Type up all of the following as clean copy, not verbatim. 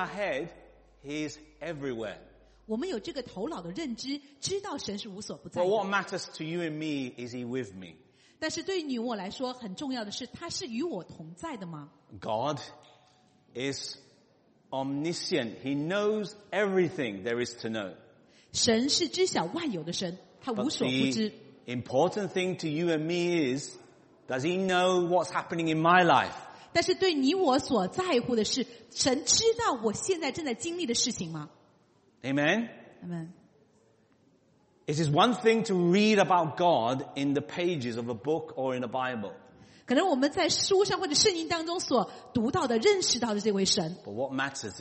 our head, He's everywhere. 我们有这个头脑的认知，知道神是无所不在 But 的。 what matters to you and me is He with me. 但是对于你我来说，很重要的是，他是与我同在的吗？ God is omniscient. He knows everything there is to know. 神是知晓万有的神，他无 But 所不知。 the important thing to you and me is, does He know what's happening in my life? 但是对你我所在乎的是，神知道我现在正在经历的事情吗？ Amen? 阿们。 It is one thing to read about God in the pages of a book or in a Bible. 可能我们在书上或者圣经当中所读到的、认识到的这位神， But what matters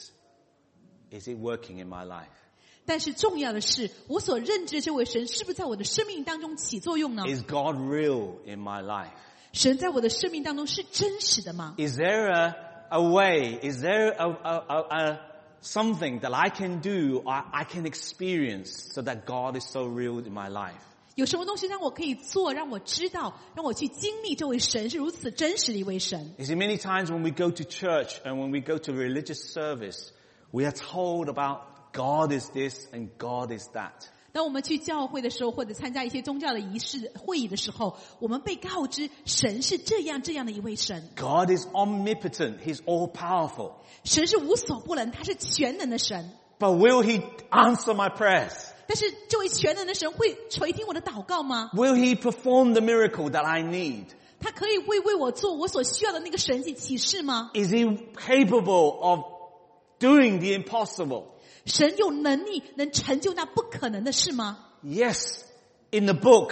is it working in my life? 但是重要的是，我所认知的这位神是不是在我的生命当中起作用呢？ Is God real in my life? 神在我的生命当中是真实的吗？ Is there a way? Is there something that I can do or I can experience so that God is so real in my life? 有什么东西让我可以做，让我知道，让我去经历这位神是如此真实的一位神？ You see, many times when we go to church and when we go to religious service, we are told about God is this and God is that. 当我们去教会的时候，或者参加一些宗教的仪式会议的时候，我们被告知神是这样的一位神， God is omnipotent. He's all powerful. 神是无所不能，他是全能的神。 But will He answer my prayers? 但是这位全能的神会垂听我的祷告吗？ Will He perform the miracle that I need? 他可以为我做我所需要的那个神迹启示吗？ Is He capable of doing the impossible? 神有能力能成就那不可能的事吗？ Yes, in the book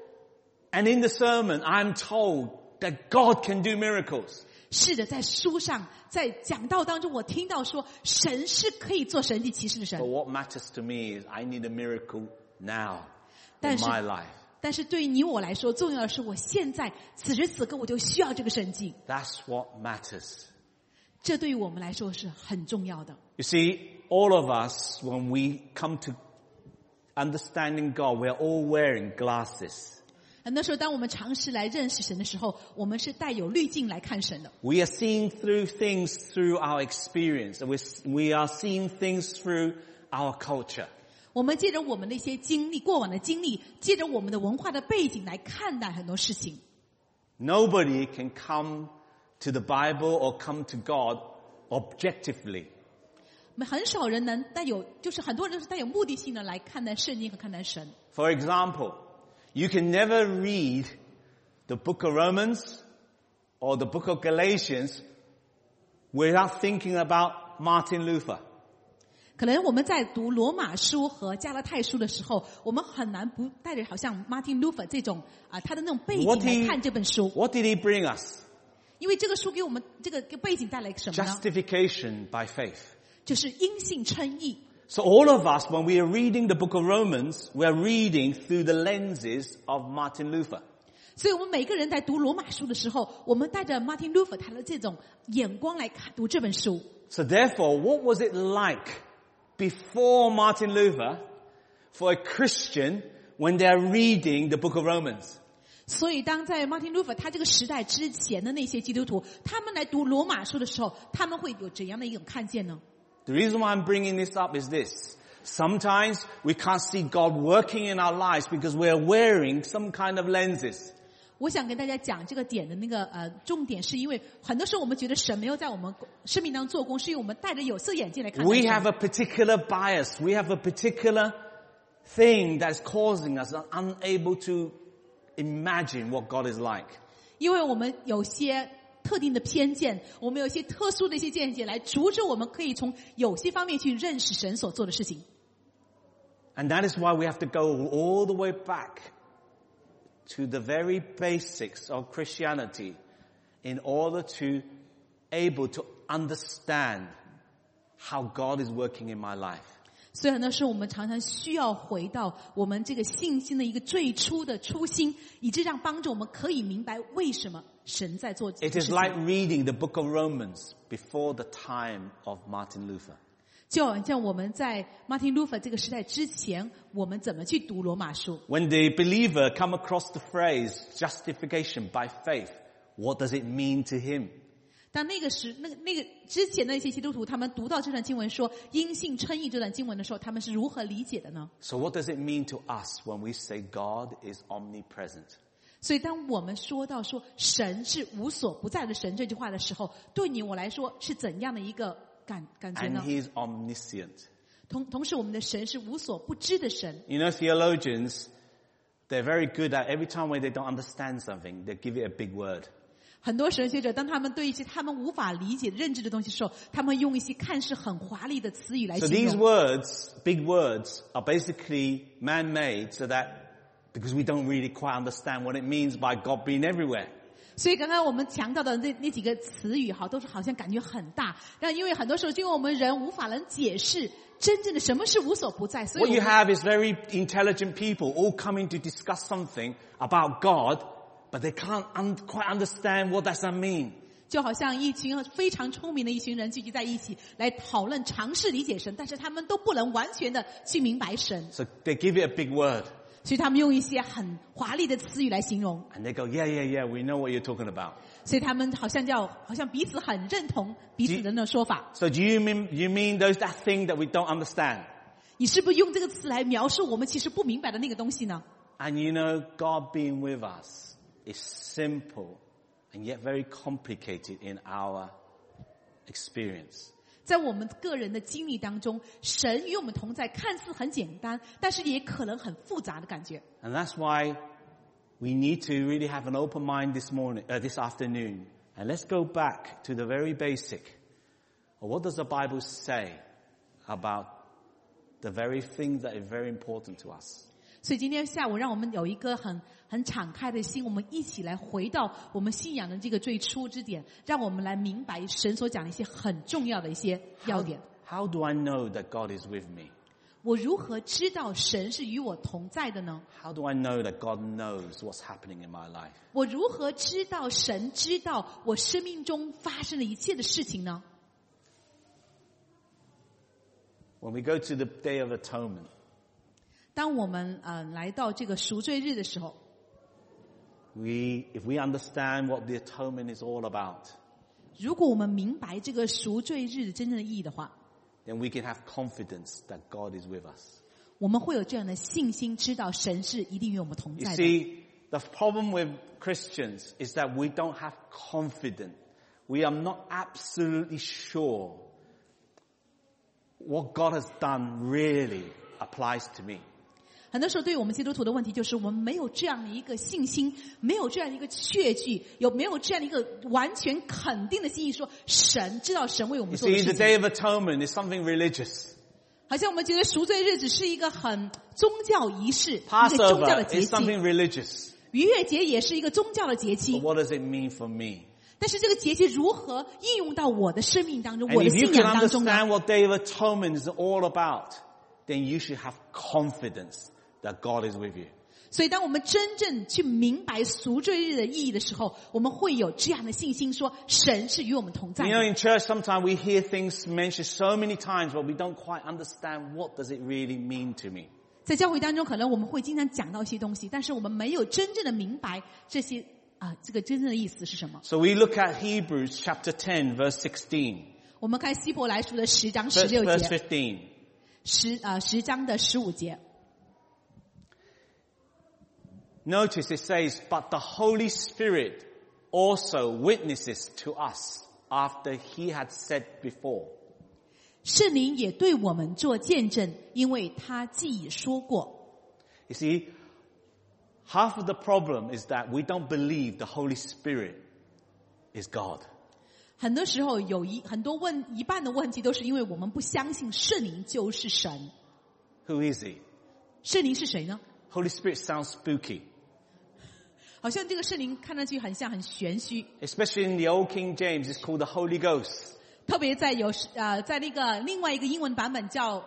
and in the sermon, I'm told that God can do miracles. 是的，在书上，在讲道当中，我听到说神是可以做神迹奇事的神 But。what matters to me is I need a miracle now in 但是 my life. 但是对于你我来说，重要的是我现在此时此刻我就需要这个神迹， That's what matters. 这对于我们来说是很重要的。 You see, all of us, when we come to understanding God, we're all wearing glasses. 很多时候，当我们尝试来认识神的时候，我们是带有滤镜来看神的。 We are seeing through things through our experience. We are seeing things through our culture. 我们借着我们的一些经历，过往的经历，借着我们的文化的背景来看待很多事情。 Nobody can come to the Bible or come to God objectively. 我们很少人能带有，就是很多人都是带有目的性的来看待圣经和看待神。 For example, you can never read the book of Romans or the book of Galatians without thinking about Martin Luther. 可能我们在读罗马书和加拉太书的时候，我们很难不带着好像 Martin Luther 这种他的那种背景来看这本书， What did he bring us? 因为这个书给我们这个背景带来什么呢？ Justification by faith. 就是因信称义。 So all of us, when we are reading the book of Romans, we are reading through the lenses of Martin Luther. 所以我们每个人在读罗马书的时候，我们带着 Martin Luther 他的这种眼光来看读这本书。 So therefore, what was it like before Martin Luther for a Christian when they are reading the book of Romans? 所以当在 Martin Luther 他这个时代之前的那些基督徒，他们来读罗马书的时候，他们会有怎样的一种看见呢？ The reason why I'm bringing this up is this. Sometimes we can't see God working in our lives because we are wearing some kind of lenses. 我想跟大家讲这个点的那个重点，是因为很多时候我们觉得神没有在我们生命当中做工，是因为我们戴着有色眼镜来看待 We 神。 have a particular bias. We have a particular thing that's causing us unable to imagine what God is like. 因为我们有些特定的偏见，我们有一些特殊的一些见解来阻止我们可以从有些方面去认识神所做的事情。 And that is why we have to go all the way back to the very basics of Christianity in order to able to understand how God is working in my life. 所以很多时候我们常常需要回到我们这个信心的一个最初的初心，以致让帮助我们可以明白为什么神在做这 It 个 is 事 like 情。 reading the book of Romans before the time of Martin Luther. 就好像我们在 Martin Luther 这个时代之前，我们怎么去读罗马书？ When the believer come across the phrase justification by faith, what does it mean to him? 当那个之前的那些基督徒，他们读到这段经文说因信称义这段经文的时候，他们是如何理解的呢？ So what does it mean to us when we say God is omnipresent? 所以当我们说到说神是无所不在的神这句话的时候，对你我来说是怎样的一个感觉 And 呢？ He is omniscient. 同时我们的神是无所不知的神。 You know, theologians, they're very good at every time when they don't understand something, they give it a big word. 很多神学者当他们对一些他们无法理解认知的东西的时候，他们用一些看似很华丽的词语来 So 形 these 容。 words, big words, are basically man-made so that because we don't really quite understand what it means by God being everywhere. 所以刚刚我们强调的那几个词语都是好像感觉很大，但因为很多时候因为我们人无法能解释真正的什么是无所不在，所以 What 我 you 们 have is very intelligent people all coming to discuss something about God, but they can't quite understand what does that mean. 就好像一群非常聪明的一群人聚集在一起来讨论尝试理解神，但是他们都不能完全的去明白神， So they give it a big word. 所以他们用一些很华丽的词语来形容， And they go, yeah, we know what you're talking about. 所以他们好像彼此很认同彼此的那种说法。 So do you mean that thing that we don't understand? 你是不是用这个词来描述我们其实不明白的那个东西呢？ And you know, God being with us is simple and yet very complicated in our experience. 在我们个人的经历当中，神与我们同在，看似很简单，但是也可能很复杂的感觉。 And that's why we need to really have an open mind this afternoon. And let's go back to the very basic. What does the Bible say about the very things that are very important to us? 所以今天下午，让我们有一个很敞开的心，我们一起来回到我们信仰的这个最初之点，让我们来明白神所讲的一些很重要的一些要点。 How do I know that God is with me? 我如何知道神是与我同在的呢？ How do I know that God knows what's happening in my life? 我如何知道神知道我生命中发生的一切的事情呢？ When we go to the Day of Atonement, 当我们来到这个赎罪日的时候， if we understand what the atonement is all about, 如果我们明白这个赎罪日的真正的意义的话， then we can have confidence that God is with us. 我们会有这样的信心，知道神是一定与我们同 You 在的。 see, the problem with Christians is that we don't have confidence. We are not absolutely sure what God has done really applies to me. 很多时候对于我们基督徒的问题就是我们没有这样的一个信心，没有这样的一个确据，没有这样的一个完全肯定的信心，说神知道神为我们 You 做的 see, 事 the 情。 Day of Atonement is something religious. 好像我们觉得赎罪日只是一个很宗教仪式，一个宗教的 Passover 节 is something 期。 religious. 逾越节也是一个宗教的节 But 期， what does it mean for me? 但是这个节期如何应用到我的生命当中， And 我的 if you 信 can 仰当中呢？ understand what Day of Atonement is all about, then you should have confidence that God is with you. 所以当我们真正去明白赎罪日的意义的时候，我们会有这样的信心，说神是与我们同在 You know, 的。 in church sometimes we hear things mentioned so many times, but we don't quite understand what does it really mean to me. 在教会当中，可能我们会经常讲到一些东西，但是我们没有真正的明白这些这个真正的意思是什么。 So we look at Hebrews chapter 10 verse 16. 我们看希伯来书的10章 Verse 16节， 15. 10章的15节。 Notice it says, but the Holy Spirit also witnesses to us after he had said before. 圣灵也对我们做见证，因为他既已说过。 You see, half of the problem is that we don't believe the Holy Spirit is God. 很多时候一半的问题都是因为我们不相信圣灵就是神。 Who is he? 圣灵是谁呢？ Holy Spirit sounds spooky. 好像这个圣灵看上去很玄虚， Especially in the Old King James, it's called the Holy Ghost. 特别在在那个另外一个英文版本叫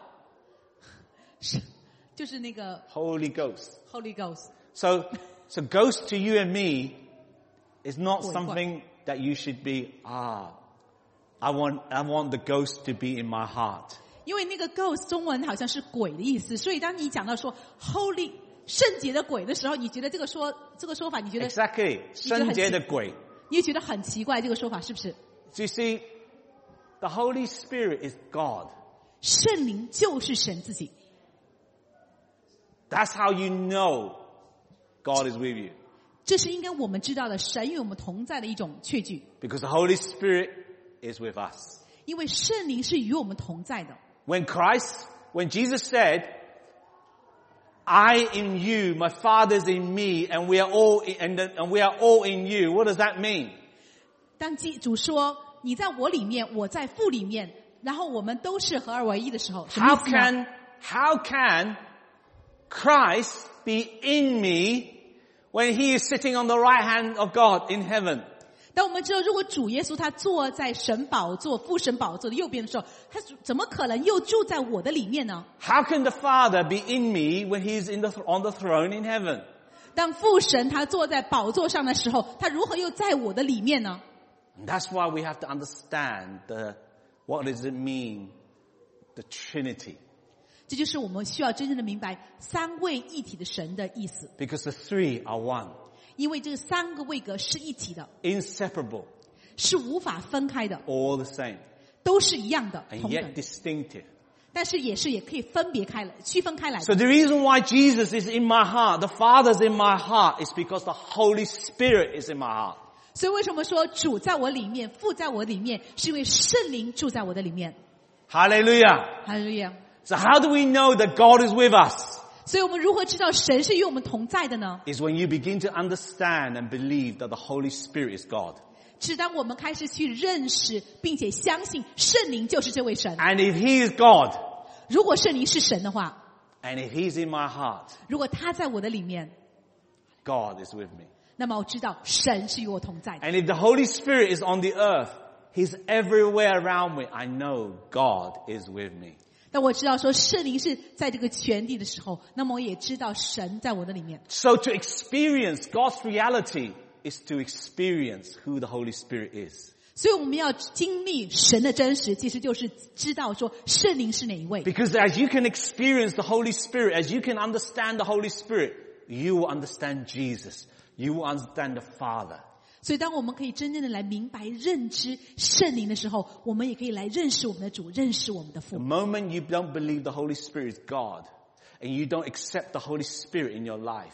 就是那个 Holy Ghost. Holy Ghost。 So ghost to you and me is not 怪怪。 something that you should be, I want the ghost to be in my heart. 因为那个 ghost 中文好像是鬼的意思，所以当你讲到说 Holy 圣洁的鬼的时候，你觉得这个说法，你觉得 Exactly. 圣洁的鬼。 你也觉得很奇怪，这个说法是不是？ So you see, the Holy Spirit is God. 圣灵就是神自己。 That's how you know God is with you. 这是应该我们知道的，神与我们同在的一种确据。 Because the Holy Spirit is with us. 因为圣灵是与我们同在的。 When Jesus said, I in you, my Father's in me, and we are all in you, what does that mean? 当主说你在我里面，我在父里面，然后我们都是合而为一的时候，什么意思呢？ How can Christ be in me when he is sitting on the right hand of God in heaven? 当我们知道，如果主耶稣他坐在神宝座、父神宝座的右边的时候，他怎么可能又住在我的里面呢？ How can the Father be in me when he is on the throne in heaven? 当父神他坐在宝座上的时候，他如何又在我的里面呢？ And that's why we have to understand what does it mean, the Trinity. 这就是我们需要真正的明白三位一体的神的意思。 Because the three are one. 因为这三个位格是一体的， Inseparable. 是无法分开的， All the same. 都是一样的， And 同 yet 等， distinctive. 但是也可以分别开来、区分开来 So 的。 the reason why Jesus is in my heart, the Father's in my heart, is because the Holy Spirit is in my heart. 所以为什么说主在我里面，父在我里面，是因为圣灵住在我的里面。 Hallelujah. 哈利路亚。 So how do we know that God is with us? 所以我们如何知道神是与我们同在的呢？ Is when you begin to understand and believe that the Holy Spirit is God. 是当我们开始去认识并且相信圣灵就是这位神。 And if He is God, 如果圣灵是神的话， and if He's in my heart, 如果他在我的里面， God is with me. 那么我知道神是与我同在的。 And if the Holy Spirit is on the earth, He's everywhere around me. I know God is with me. 当我知道说圣灵是在这个全地的时候，那么我也知道神在我的里面。 So to experience God's reality is to experience who the Holy Spirit is. 所以我们要经历神的真实，其实就是知道说圣灵是哪一位。 Because as you can experience the Holy Spirit, as you can understand the Holy Spirit, you will understand Jesus. You will understand the Father. 所以当我们可以真正的来明白认知圣灵的时候，我们也可以来认识我们的主，认识我们的 The 父。 moment you don't believe the Holy Spirit is God, and you don't accept the Holy Spirit in your life,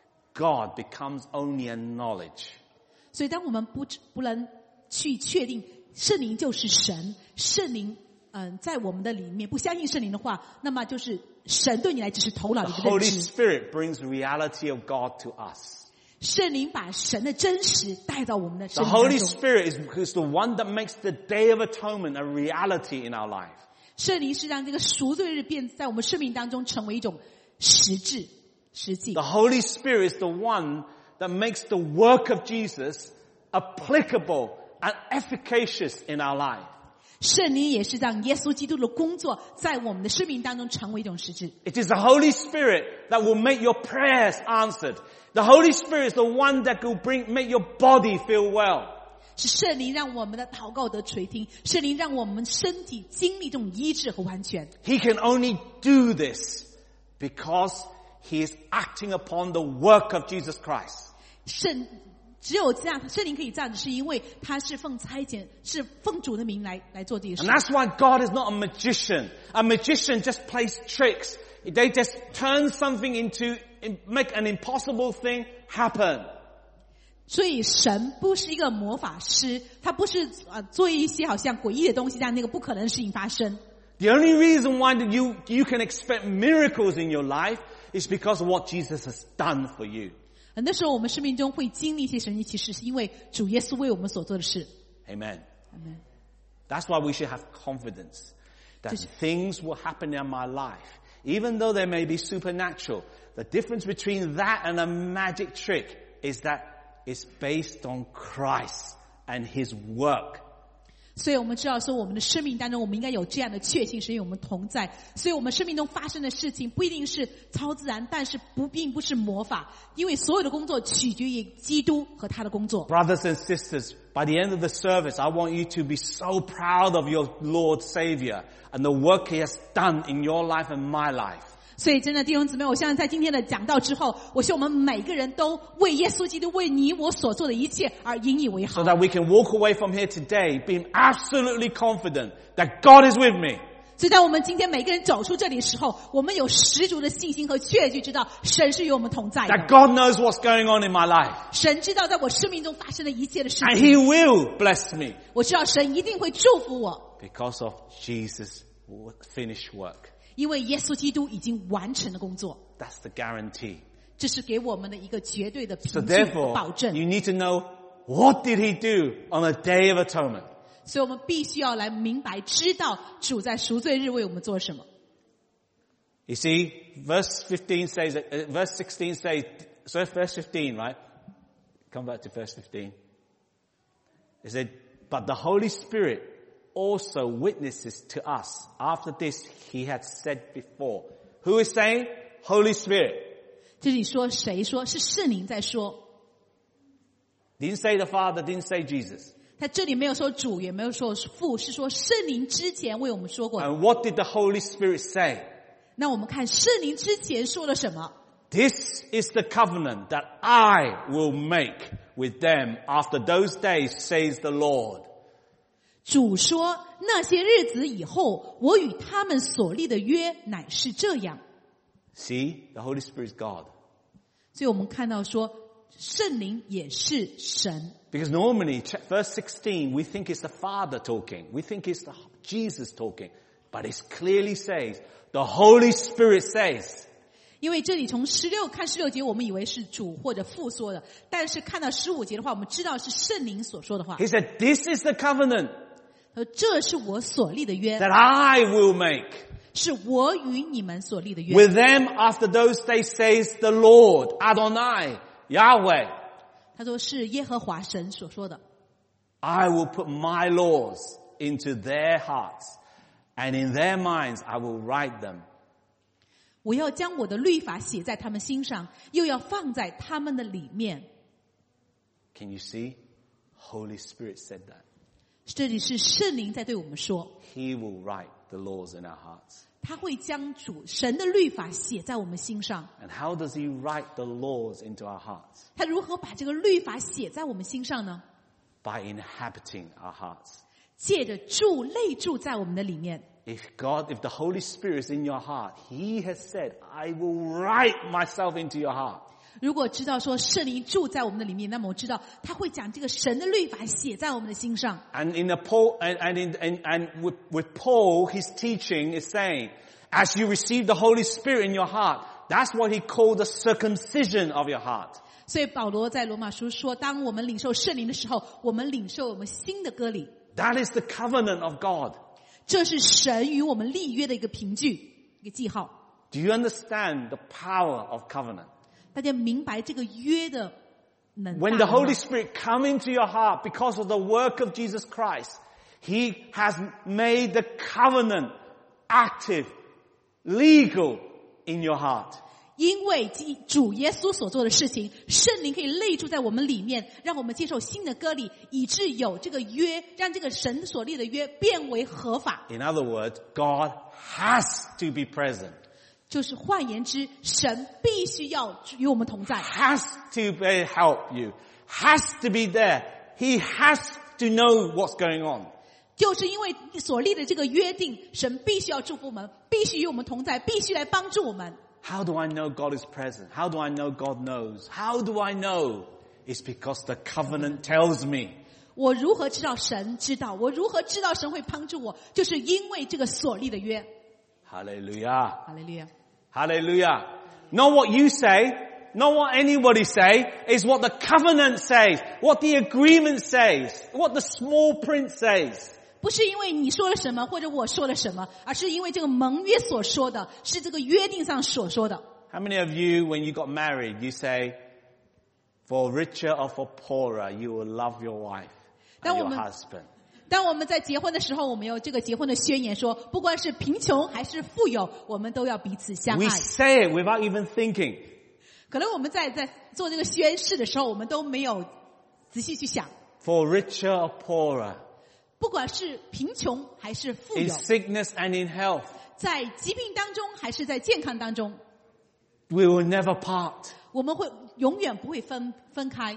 God becomes only a knowledge. 所以当我们不能去确定圣灵就是神，圣灵在我们的里面不相信圣灵的话，那么就是神对你来只是头脑的 The 一个认 Holy 知。 Spirit brings reality of God to us. 圣灵把神的真实带到我们的 The 生命当 Holy 中。 Spirit is the one that makes the Day of Atonement a reality in our life. 圣灵是让这个赎罪日变在我们生命当中成为一种实际。 The Holy Spirit is the one that makes the work of Jesus applicable and efficacious in our life. 圣灵也是让耶稣基督的工作在我们的生命当中成为一种实质。 It is the Holy Spirit that will make your prayers answered. The Holy Spirit is the one that will make your body feel well. 是圣灵让我们的祷告得垂听，圣灵让我们身体经历这种医治和完全。 He can only do this because he is acting upon the work of Jesus Christ. 只有这样，圣灵可以这样子，是因为他是奉差遣，是奉主的名来做这个事 And。that's why God is not a magician. A magician just plays tricks. They just turn something make an impossible thing happen. 所以神不是一个魔法师，他不是做一些好像诡异的东西，让那个不可能的事情发生。 The only reason why you can expect miracles in your life is because of what Jesus has done for you. 很多时候我们生命中会经历一些神迹奇事，是因为主耶稣为我们所做的事。 Amen. Amen. That's why we should have confidence that Just- things will happen in my life. Even though they may be supernatural, the difference between that and a magic trick is that it's based on Christ and His work. 所以我们知道说我们的生命当中我们应该有这样的确信，是因为我们同在。所以我们生命中发生的事情不一定是超自然，但是并不是魔法，因为所有的工作取决于基督和他的工作。 Brothers and sisters, by the end of the service, I want you to be so proud of your Lord Savior and the work He has done in your life and my life. 所以真的弟兄姊妹，我相信在今天的讲道之后，我希望我们每个人都为耶稣基督为你我所做的一切而引以为豪。 So that we can walk away from here today being absolutely confident that God is with me. 所以当我们今天每个人走出这里的时候，我们有十足的信心和确据，知道神是与我们同在的。 That God knows what's going on in my life. 神知道在我生命中发生的一切的事 And 情， He will bless me 我知道神一定会祝福我， because of Jesus' finished work. 因为耶稣基督已经完成了工作。 That's the guarantee. 这是给我们的一个绝对的 So 凭据和保 therefore, 证。 you need to know, what did He do on the Day of Atonement? 所以我们必须要来明白知道主在赎罪日为我们做什么。 You see, verse 16 says, verse 16 says, so verse 15, right? Come back to verse 15. It said, but the Holy Spirit also witnesses to us after this He had said before. Who is saying? Holy Spirit. 这里说谁说？是圣灵在说。 Didn't say the Father, didn't say Jesus. 他这里没有说主，也没有说父，是说圣灵之前为我们说过的。 And what did the Holy Spirit say? 那我们看圣灵之前说了什么？ This is the covenant that I will make with them after those days, says the Lord. 主说那些日子以后，我与他们所立的约乃是这样。 See, the Holy Spirit is God. 所以我们看到说圣灵也是神。 Because normally, verse 16, we think it's the Father talking. We think it's Jesus talking. But it clearly says, the Holy Spirit says. 因为这里从看16节，我们以为是主或者父说的，但是看到15节的话，我们知道是圣灵所说的话。 He said, this is the covenant 他说这是我所立的约， that I will make 是我与你们所立的约。 with them after those days, says the Lord, Adonai, Yahweh. 他说是耶和华神所说的。 I will put my laws into their hearts, and in their minds I will write them. 我要将我的律法写在他们心上，又要放在他们的里面。 Can you see? Holy Spirit said that. 这里是圣灵在对我们说， He will write the laws in our hearts. 他会将神的律法写在我们心上。 And how does He write the laws into our hearts? 他如何把这个律法写在我们心上呢？ By inhabiting our hearts. 借着内住在我们的里面。 If the Holy Spirit is in your heart, He has said, I will write myself into your heart. 如果知道说圣灵住在我们的里面，那么我知道他会将这个神的律法写在我们的心上。 And with Paul, his teaching is saying, as you receive the Holy Spirit in your heart, that's what he called the circumcision of your heart. 所以保罗在罗马书说，当我们领受圣灵的时候，我们领受我们新的割礼。 That is the covenant of God. 这是神与我们立约的一个凭据，一个记号。 Do you understand the power of covenant? 大家明白这个约的能大 When the 吗 Holy Spirit come into your heart because of the work of Jesus Christ, He has made the covenant active, legal in your heart. 因为主耶稣所做的事情，圣灵可以内住在我们里面，让我们接受新的割礼，以致有这个约，让这个神所立的约变为合法。 In other words, God has to be present. 就是换言之，神必须要与我们同在， Has to help you. Has to be there. He has to know what's going on. 就是因为所立的这个约定，神必须要祝福我们，必须与我们同在，必须来帮助我们。 How do I know God is present? How do I know God knows? How do I know? It's because the covenant tells me. 我如何知道神知道？我如何知道神会帮助我？就是因为这个所立的约。 Hallelujah. 哈利路亚。 Hallelujah. Not what you say, not what anybody say, is what the covenant says, what the agreement says, what the small print says. 不是因为你说了什么或者我说了什么，而是因为这个盟约所说的，是这个约定上所说的。 How many of you, when you got married, you say, for richer or for poorer, you will love your wife and your husband? 当我们在结婚的时候，我们有这个结婚的宣言说，不管是贫穷还是富有，我们都要彼此相 We 爱。 say it without even thinking. 可能我们在做这个宣誓的时候，我们都没有仔细去想， For richer or poorer, 不管是贫穷还是富 in 有， sickness and in health, 在疾病当中还是在健康当中， we will never part. 我们会永远不会分开。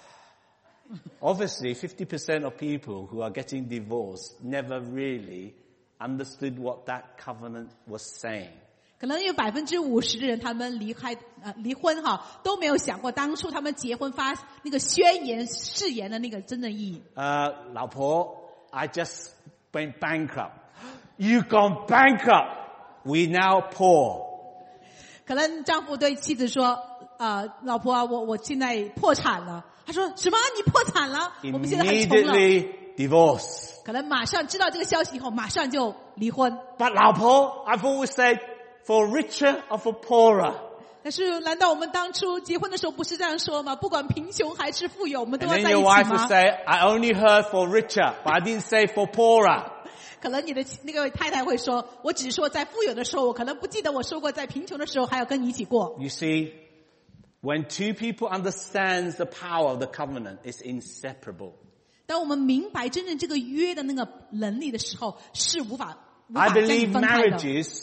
Obviously, 50% of people who are getting divorced never really understood what that covenant was saying. 可能有50%的人，他们离婚都没有想过当初他们结婚发那个宣言誓言的那个真正意义。 老婆 I just went bankrupt. You gone bankrupt. We now poor. 可能丈夫对妻子说：“老婆啊，我现在破产了。”他说：“什么？你破产了？我们现在很穷了。” Immediately divorce. 可能马上知道这个消息以后，马上就离婚。 But 老婆 I've always said, for richer or for poorer. 但是，难道我们当初结婚的时候不是这样说吗？不管贫穷还是富有，我们都 And 要 then 在一 your 起 wife would 吗？ say, I only heard for richer, but I didn't say for poorer. 可能你的那个太太会说：“我只说在富有的时候，我可能不记得我说过在贫穷的时候还要跟你一起过。” You see, when two people understand the power of the covenant, it's inseparable. 当我们明白真正这个约的那个能力的时候，是无法 I 将你 believe 分开的。 marriages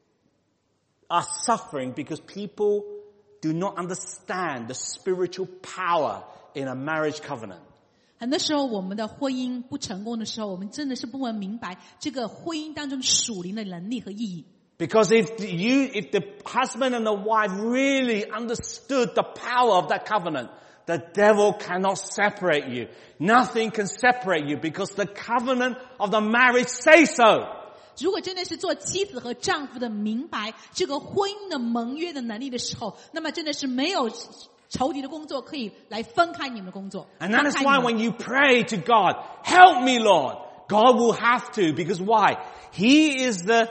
are suffering because people do not understand the spiritual power in a marriage covenant. 很多时候，我们的婚姻不成功的时候，我们真的是不能明白这个婚姻当中属灵的能力和意义。 Because if the husband and the wife really understood the power of that covenant, the devil cannot separate you. Nothing can separate you because the covenant of the marriage says so. 如果真的是做妻子和丈夫的明白这个婚姻的盟约的能力的时候，那么真的是没有仇敌的工作可以来分开你们的工作。 And that is why when you pray to God, help me, Lord, God will have to. Because why? He is the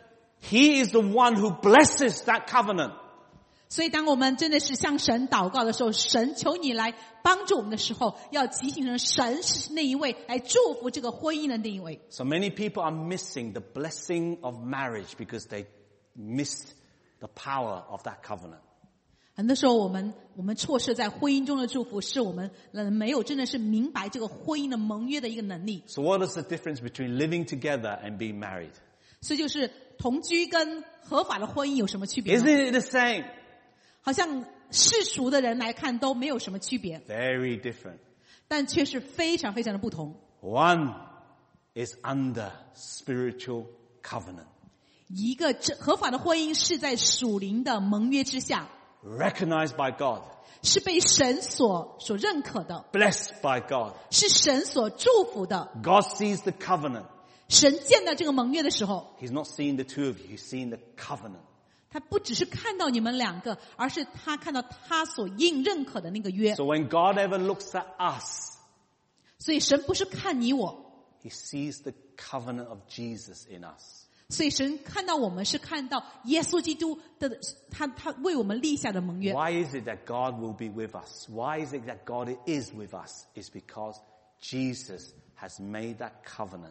one who blesses that covenant. 所以当我们真的是向神祷告的时候，神求你来帮助我们的时候，要提醒人神是那一位来祝福这个婚姻的那一位。 So many people are missing the blessing of marriage because they missed the power of that covenant. 很多时候我们错失在婚姻中的祝福，是我们没有真的是明白这个婚姻的盟约的一个能力。 So what is the difference between living together and being married? 所以就是同居跟合法的婚姻有什么区别呢？ Isn't it the same? 好像世俗的人来看都没有什么区别， Very different. 但却是非常非常的不同。 One is under spiritual covenant, 一个合法的婚姻是在属灵的盟约之下， recognized by God, 是被神所认可的， blessed by God. 是神所祝福的。 God sees the covenant. 神见到这个盟约的时候， He's not seeing the two of you, he's seeing the covenant. 他不只是看到你们两个，而是他看到他所认可的那个约。 So when God ever looks at us, 所以神不是看你我， he sees the covenant of Jesus in us. 所以神看到我们是看到耶稣基督的他为我们立下的盟约。 Why is it that God will be with us? Why is it that God is with us? It's because Jesus has made that covenant.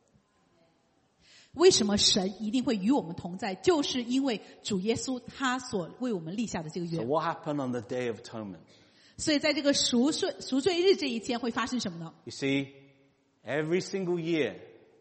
为什么神一定会与我们同在？就是因为主耶稣他所为我们立下的这个 So 约。 what happened on the Day of Atonement? 所以在这个赎罪日这一天会发生什么呢？ You see, every single year,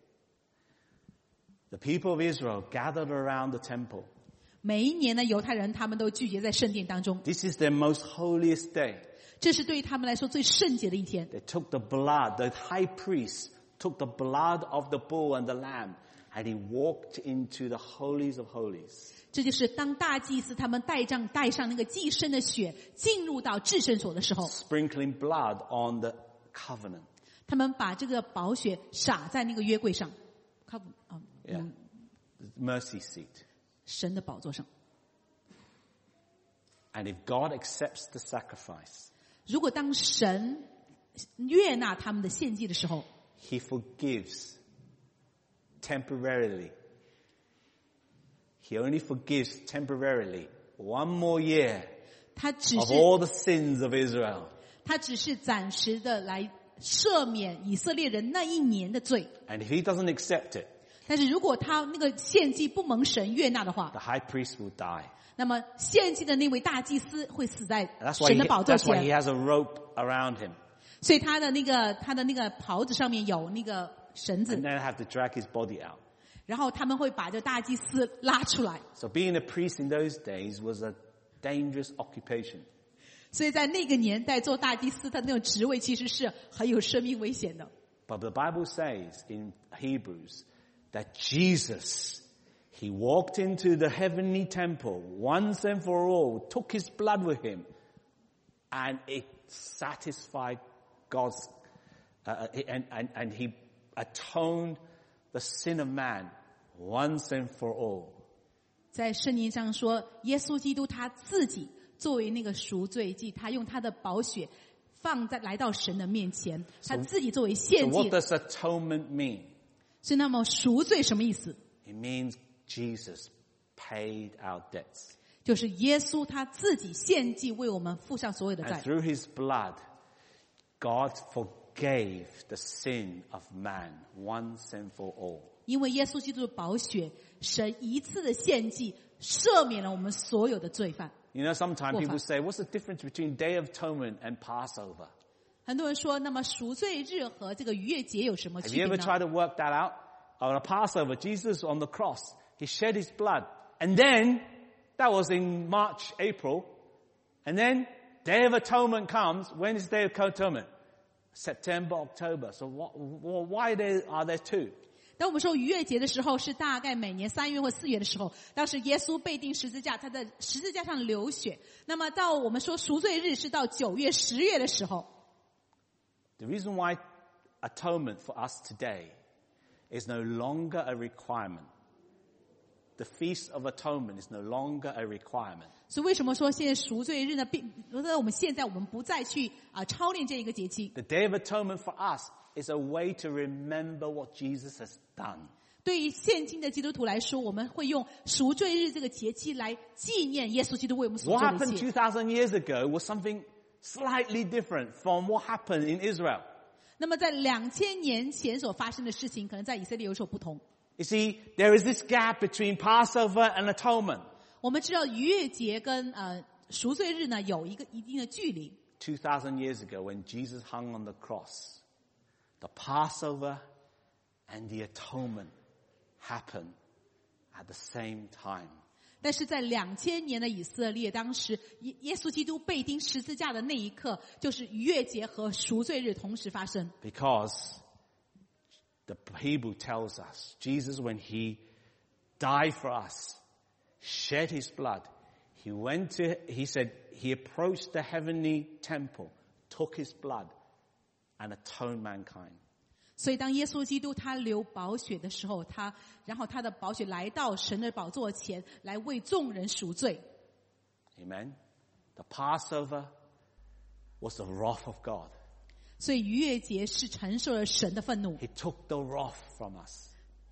the people of Israel gathered around the temple. 每一年呢，犹太人他们都聚集在圣殿当中， This is their most holiest day. 这是对于他们来说最圣洁的一天。 They took the blood, the high priest took the blood of the bull and the lamb, and he walked into the holies of holies. 这就是当大祭司他们带上那个祭牲的血进入到至圣所的时候， Sprinkling blood on the covenant. 他们把这个宝血洒在那个约柜上， Yeah. Mercy seat. 神的宝座上。 And if God accepts the sacrifice, 如果当神悦纳他们的献祭的时候， he forgives temporarily. He only forgives temporarily 1 more year 他只 of 是 all the sins of Israel. 他只是暂时的来赦免以色列人那一年的罪。 And if he doesn't accept it, 但是如果他那个献祭不蒙神悦纳的话， the high priest will die. 那么献祭的那位大祭司会死在 And that's 神的宝座 why he 前。 has a rope around him. 所以他的那个袍子上面有那个绳 And 子， then have to drag his body out. 然后他们会把这大祭司拉出来。 So being a priest in those days was a dangerous occupation. 所以在那个年代做大祭司的那种职位其实是很有生命危险的。 But the Bible says in Hebrews that Jesus, he walked into the heavenly temple once and for all, took his blood with him, and it satisfied God's, and he atoned the sin of man once and for all. 在圣经上说，耶稣基督他自己作为那个赎罪祭，他用他的宝血放在来到神的面前，他自己作为 So 献祭。 what does atonement mean? 所以那么赎罪什么意思？ It means Jesus paid our debts. 就是耶稣他自己献祭，为我们付上所有的 And 债。 through his blood, God forgave the sin of man once and for all. 因为耶稣基督的宝血，神一次的献祭赦免了我们所有的罪犯。 You know, sometimes people say, what's the difference between Day of Atonement and Passover? 很多人说，那么赎罪日和这个逾越节有什么 Have 区 you 别 ever 呢？ tried to work that out? On a Passover, Jesus on the cross, he shed his blood. And then, that was in March, April. And then, Day of Atonement comes. When is Day of Atonement? September, October. So why are there two? 当我们说逾越节的时候，是大概每年3月或4月的时候，当时耶稣被钉十字架，他在十字架上流血。那么到我们说赎罪日是到9月、10月的时候。 The reason why atonement for us today is no longer a requirement. The Feast of Atonement is no longer a requirement. 所以为什么说现在赎罪日呢？我们现在我们不再去操练这一个节期。 The Day of Atonement for us is a way to remember what Jesus has done. 对于现今的基督徒来说，我们会用赎罪日这个节期来纪念耶稣基督为我们所 What 做的 happened 一切。 2,000 years ago was something slightly different from what happened in Israel. 那么在2000年前所发生的事情，可能在以色列有所不同。 You see, there is this gap between Passover and Atonement. 我们知道逾越节跟赎罪日呢有一个一定的距离。 2,000 years ago when Jesus hung on the cross, the Passover and the Atonement happened at the same time. 但是在2000年的以色列，当时耶稣基督被钉十字架的那一刻，就是逾越节和赎罪日同时发生。 Because the Hebrew tells us, Jesus, when he died for us, shed his blood, he said, he approached the heavenly temple, took his blood, and atoned mankind. 所以当耶稣基督他流宝血的时候，然后他的宝血来到神的宝座前，来为众人赎罪。 Amen. The Passover was the wrath of God. 所以逾越节是承受了神的愤怒， He took the wrath from us.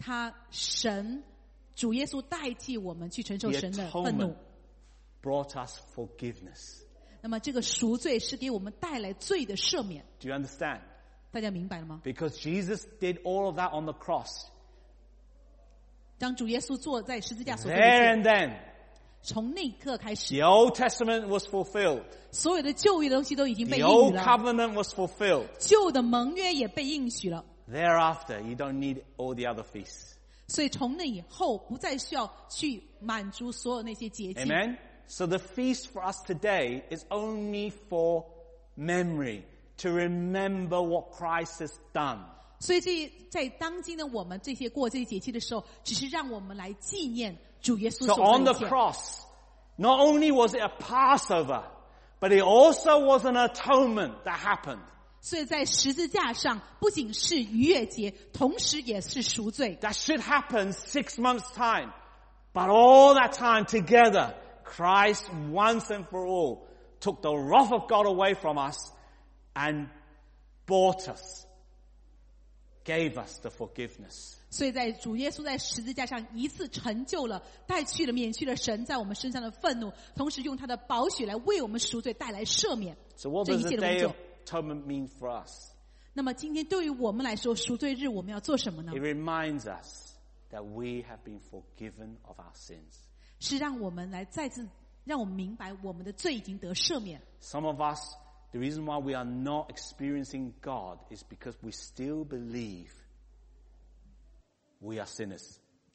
主耶稣代替我们去承受 The 神的愤怒 atonement。brought us forgiveness. 那么这个赎罪是给我们带来罪的赦免， Do you understand? 大家明白了吗？ Because Jesus did all of that on the cross. 当主耶稣坐在十字架所做 There 的 and then, 从那一刻开始， the Old Testament was fulfilled. 所有的旧约的东西都已经被 The 应 Old 许了， Covenant was fulfilled. 旧的盟约也被应许了。 Thereafter, you don't need all the other feasts. 所以从那以后，不再需要去满足所有那些节期。 Amen? So the feast for us today is only for memory, to remember what Christ has done. 所以在当今的我们过这些节期的时候，只是让我们来纪念主耶稣 So 所 on 做 the 的一切。 cross, not only was it a Passover, but it also was an atonement that happened. 所以在十字架上，不仅是逾越节，同时也是赎罪。 That should happen 6 months' time. But all that time together, Christ once and for all took the wrath of God away from us and bought us, gave us the forgiveness. 所以在主耶稣在十字架上一次成就了，带去了免去了神在我们身上的愤怒，同时用他的宝血来为我们赎罪，带来赦免。 So what 这 does 一 the 切的工 Day 作 of Atonement mean for us? 那么今天对于我们来说，赎罪日我们要做什么呢 It？reminds us that we have been forgiven of our sins. 是让我们来再次让我们明白我们的罪已经得赦免。 Some of us, the reason why we are not experiencing God is because we still believe we are sinners.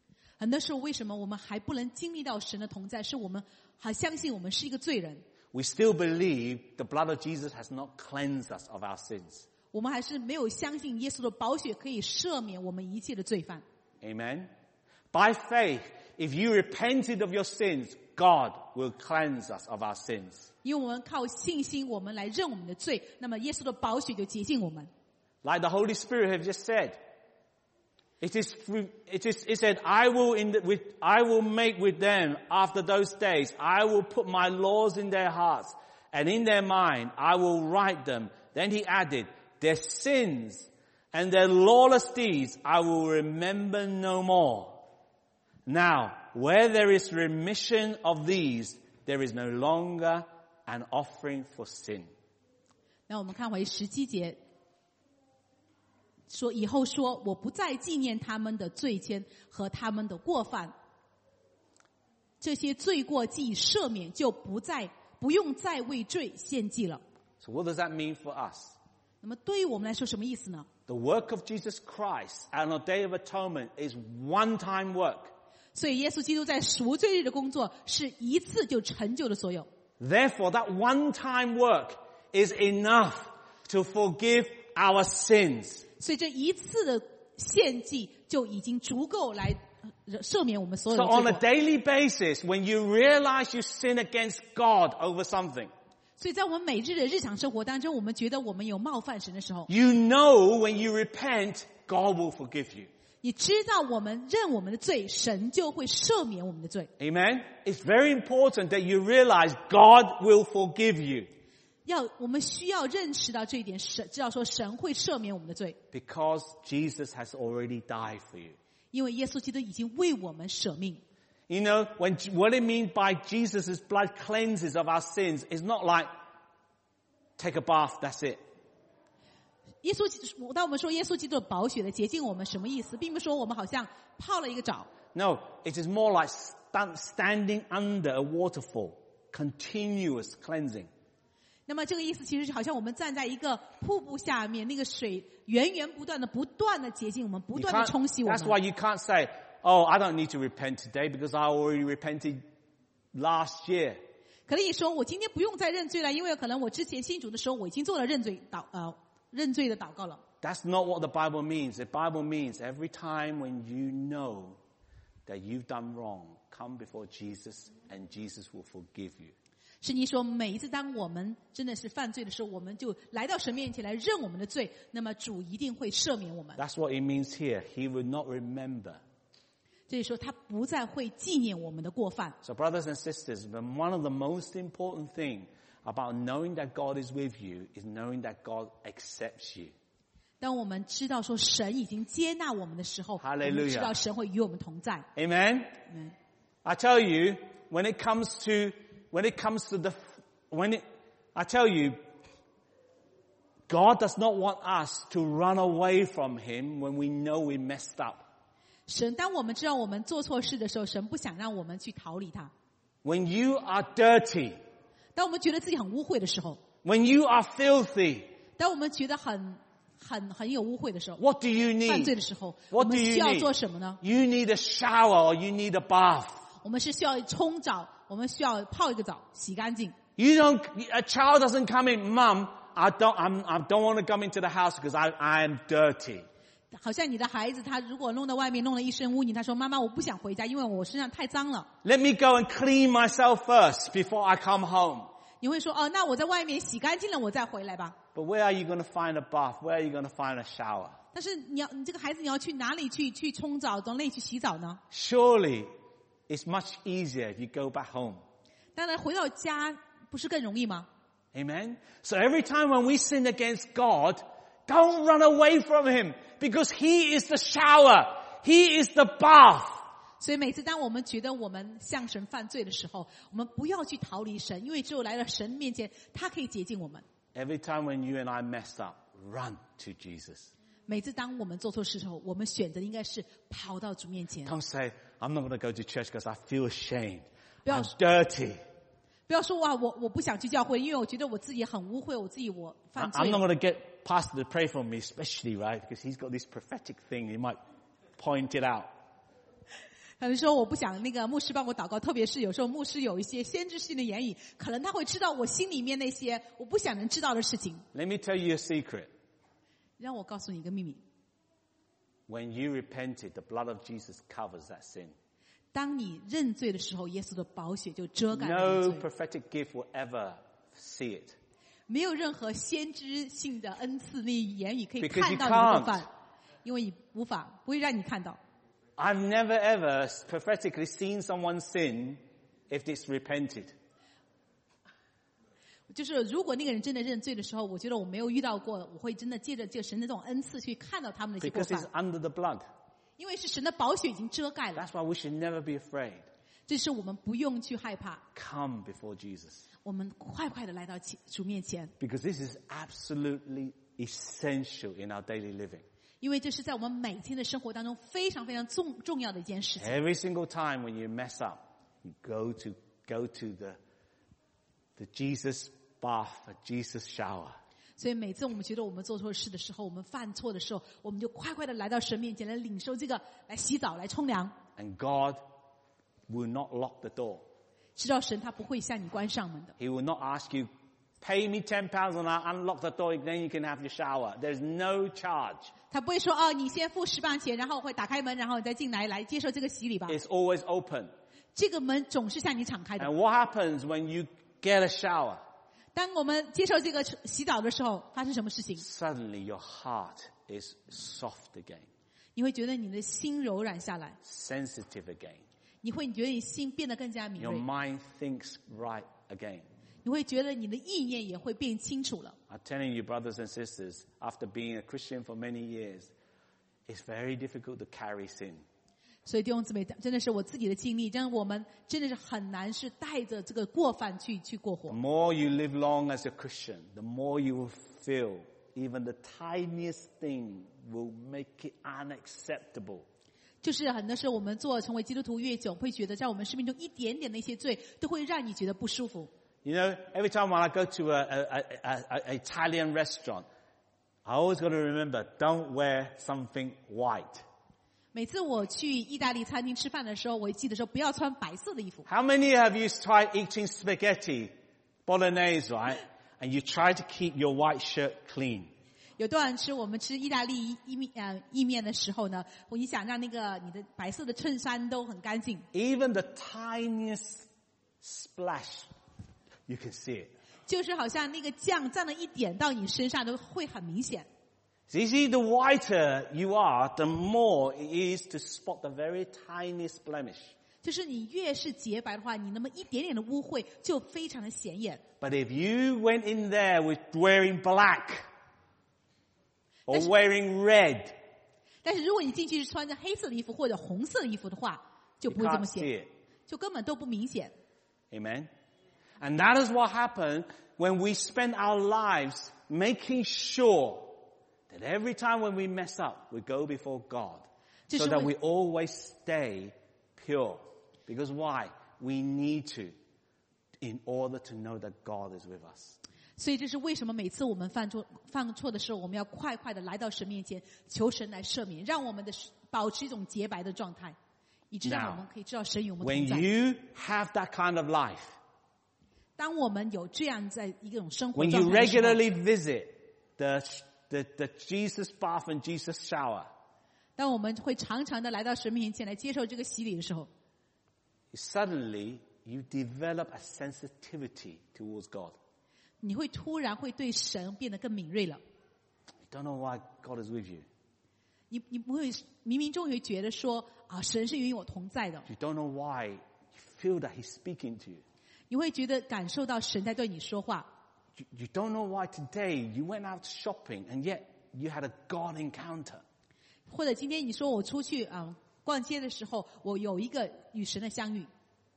很多时候为什么我们还不能经历到神的同在，是我们还相信我们是一个罪人， We still believe the blood of Jesus has not cleansed us of our sins. 我们还是没有相信耶稣的宝血可以赦免我们一切的罪犯。 Amen. By faith, if you repented of your sins, God will cleanse us of our sins. 因为我们靠信心，我们来认我们的罪，那么耶稣的宝血就洁净我们。 Like the Holy Spirit have just said. It said, I will make with them after those days, I will put my laws in their hearts, and in their mind I will write them. Then he added, their sins and their lawless deeds I will remember no more. Now, where there is remission of these, there is no longer an offering for sin. 那我们看回17节，说以后说，我不再纪念他们的罪愆和他们的过犯，这些罪过既赦免，就不用再为罪献祭了。 So what does that mean for us? 那么对于我们来说什么意思呢？ The work of Jesus Christ on the Day of Atonement is one-time work. 所以耶稣基督在赎罪日的工作是一次就成就了所有。 Therefore, that one-time work is enough to forgive our sins. 所以这一次的献祭就已经足够来赦免我们所有 So 的 on 罪 a 过。 daily basis, when you realize you sin against God over something, 所以在我们每日的日常生活当中，我们觉得我们有冒犯神的时候， you know when you repent, God will forgive you. 你知道我们认我们的罪，神就会赦免我们的罪。 Amen? It's very important that you realize God will forgive you. 我们需要认识到这一点，知道说神会赦免我们的罪， Because Jesus has already died for you. 因为耶稣基督已经为我们舍命。 You know, what it means by Jesus' blood cleanses of our sins is not like take a bath, that's it. 当我们说耶稣基督的宝血的洁净我们，什么意思？并不是说我们好像泡了一个澡， No, it is more like standing under a waterfall, continuous cleansing. 那么这个意思其实是好像我们站在一个瀑布下面，那个水源源不断的洁净我们，不断的冲洗我 That's why 们。 you can't say, oh, I don't need to repent today because I already repented last year. 可以说我今天不用再认罪了，因为可能我之前信主的时候我已经做了认罪的祷告了。 That's not what the Bible means. The Bible means every time when you know that you've done wrong, come before Jesus and Jesus will forgive you. 圣经说，每一次当我们真的是犯罪的时候，我们就来到神面前来认我们的罪，那么主一定会赦免我们。 That's what it means here. He will not remember. 这里说他不再会纪念我们的过犯。 So brothers and sisters, one of the most important things about knowing that God is with you is knowing that God accepts you. 当我们知道说神已经接纳我们的时候， Hallelujah. 我们知道神会与我们同在。 Amen? I tell you, God does not want us to run away from Him when we know we messed up. 当我们知道我们做错事的时候，神不想让我们去逃离他。 When you are dirty, 当我们觉得自己很污秽的时候， when you are filthy, 当我们觉得很有污秽的时候， what do you 犯罪 need? 的时候， What 我 do 们 you 需要 need? 做什么呢？ You need a shower or you need a bath. 我们是需要冲澡，我们需要泡一个澡，洗干净。 A child doesn't come in, Mum, I don't want to come into the house because I am dirty. 好像你的孩子，他如果弄到外面弄了一身污泥，他说：“妈妈，我不想回家，因为我身上太脏了。” Let me go and clean myself first before I come home. 你会说：“哦，那我在外面洗干净了，我再回来吧。” But where are you going to find a bath? Where are you going to find a shower? 但是你这个孩子，你要去哪里去冲澡，到哪里去洗澡呢？ Surely it's much easier if you go back home. 当然，回到家不是更容易吗？ Amen? So every time when we sin against God, don't run away from Him because He is the shower. He is the bath. 所以每次当我们觉得我们向神犯罪的时候，我们不要去逃离神，因为只有来到神面前，他可以洁净我们。 Every time when you and I mess up, run to Jesus. 每次当我们做错事的时候，我们选择应该是跑到主面前。 Don't say, I'm not going to go to church because I feel ashamed. 不要 I'm dirty. 不要说哇，我不想去教会，因为我觉得我自己很污秽，我犯罪 I'm 了。 not going to get pastor to pray for me, especially, right? Because he's got this prophetic thing. He might point it out. 可能说我不想那个牧师帮我祷告，特别是有时候牧师有一些先知性的言语，可能他会知道我心里面那些我不想人知道的事情。 Let me tell you a secret. 让我告诉你一个秘密， When you repented, the blood of Jesus covers that sin. 当你认罪的时候，耶稣的宝血就遮盖了 No 你的罪。 prophetic gift will ever see it. 没有任何先知性的恩赐那言语可以 Because you 看到你的过 can't. 犯，因为你无法，不会让你看到。 I've never ever prophetically seen someone sin if it's repented. 就是如果那个人真的认罪的时候，我觉得我没有遇到过，我会真的借着这个神的这种恩赐去看到他们的一些过 Because it's 犯， under the blood. 因为是神的宝血已经遮盖了。 That's why we should never be afraid. 这是我们不用去害怕， Come before Jesus. 我们快快的来到主面前， Because this is absolutely essential in our daily living. 因为这是在我们每天的生活当中非常非常重要的一件事情。 Every single time when you mess up, you go to the Jesus bath, the Jesus shower. 所以每次我们觉得我们做错事的时候，我们犯错的时候，我们就快快的来到神面前来领受这个，来洗澡，来冲凉。 And God will not lock the door. 知道神他不会向你关上门的， He will not ask you, pay me £10 and I'll unlock the door, then you can have your shower. There's no charge. 他不会说哦，你先付10磅钱，然后我会打开门，然后你再进来来接受这个洗礼吧。 It's always open. 这个门总是向你敞开的。 And what happens when you get a shower? 当我们接受这个洗澡的时候，发生什么事情？ Suddenly your heart is soft again, 你会觉得你的心柔软下来， sensitive again. 你会觉得你心变得更加敏 Your 锐， mind thinks right again. 你会觉得你的意念也会变清楚了。 I'm telling you, brothers and sisters, after being a Christian for many years, it's very difficult to carry sin. 所以弟兄姊妹，真的是我自己的经历，真的我们真的是很难是带着这个过犯去过 The 活。 more you live long as a Christian, the more you will feel even the tiniest thing will make it unacceptable. 就是很多时候我们成为基督徒越久，会觉得在我们生命中一点点的一些罪，都会让你觉得不舒服。 You know, every time when I go to a Italian restaurant, I always got to remember, don't wear something white. 每次我去意大利餐厅吃饭的时候，我记得说不要穿白色的衣服。 How many have you tried eating spaghetti, bolognese, right? And you try to keep your white shirt clean. 有多少人我们吃意大利意面的时候呢，你想让你的白色的衬衫都很干净， Even the tiniest splash, you can see it. 就是好像那个酱沾了一点到你身上都会很明显。 So you see, the whiter you are, the more it is to spot the very tiniest blemish. 就是你越是洁白的话，你那么一点点的污秽就非常的显眼。 But if you went in there with wearing black or wearing red, 但是如果你进去是穿着黑色的衣服或者红色的衣服的话，就 you 不会这么 can't see 显， it. 就根本都不明显。 Amen? And that is what happened when we spend our lives making sure that every time when we mess up, we go before God. So that we always stay pure. Because why? We need to, in order to know that God is with us. 所以这是为什么每次我们犯错的时候，我们要快快的来到神面前，求神来赦免，让我们的保持一种洁白的状态，以致让我们可以知道神与我们同 When 在。 you have that kind of life, 当我们有这样在一种生活 when 状 you 态的时候， regularly visit the Jesus bath and Jesus shower, 当我们会常常的来到神面前来接受这个洗礼的时候， suddenly you develop a sensitivity towards God. 你会突然会对神变得更敏锐了。 You don't know why God is with you. 你不会冥冥中会觉得说啊，神是与我同在的。 You don't know why you feel that He's speaking to you. 你会觉得感受到神在对你说话。 You don't know why today you went out shopping and yet you had a God encounter. 或者今天你说我出去逛街的时候，我有一个与神的相遇，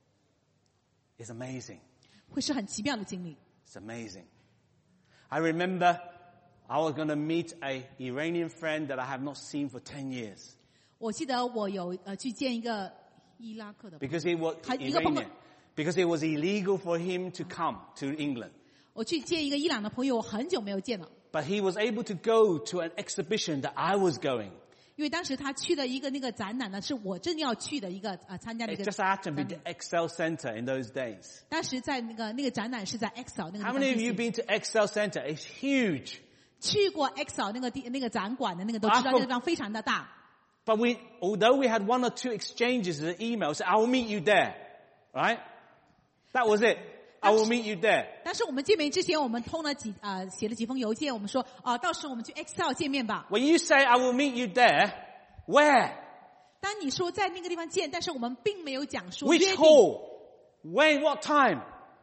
It's amazing. 会是很奇妙的经历。 It's amazing. I remember I was going to meet an Iranian friend that I have not seen for 10 years. 我记得我有去见一个伊拉克的朋友， Because it was Iranian. Because it was illegal for him to come to England. 我去见一个伊朗的朋友，我很久没有见了。 But he was able to go to an exhibition that I was going. 因为当时他去的一个那个展览呢，是我正要去的一个参加的一 It 个 just happened to be the Excel Center in those days. 当时在那个展览是在 Excel 那个地 How 方 many of 进 you 行 been to Excel Center? It's huge. 去过 Excel 那个展馆的那个都知道，这个地方非常的大。 But although we had 1 or 2 exchanges of emails, I will meet you there. Right? That was it. I will meet you there. 但是我们见面之前，我们写了几封邮件，我们说到时候我们去 Excel 见面吧。 When you say I will meet you there, where? 当你说在那个地方见，但是我们并没有讲说 Which 约定， hall? When? What time?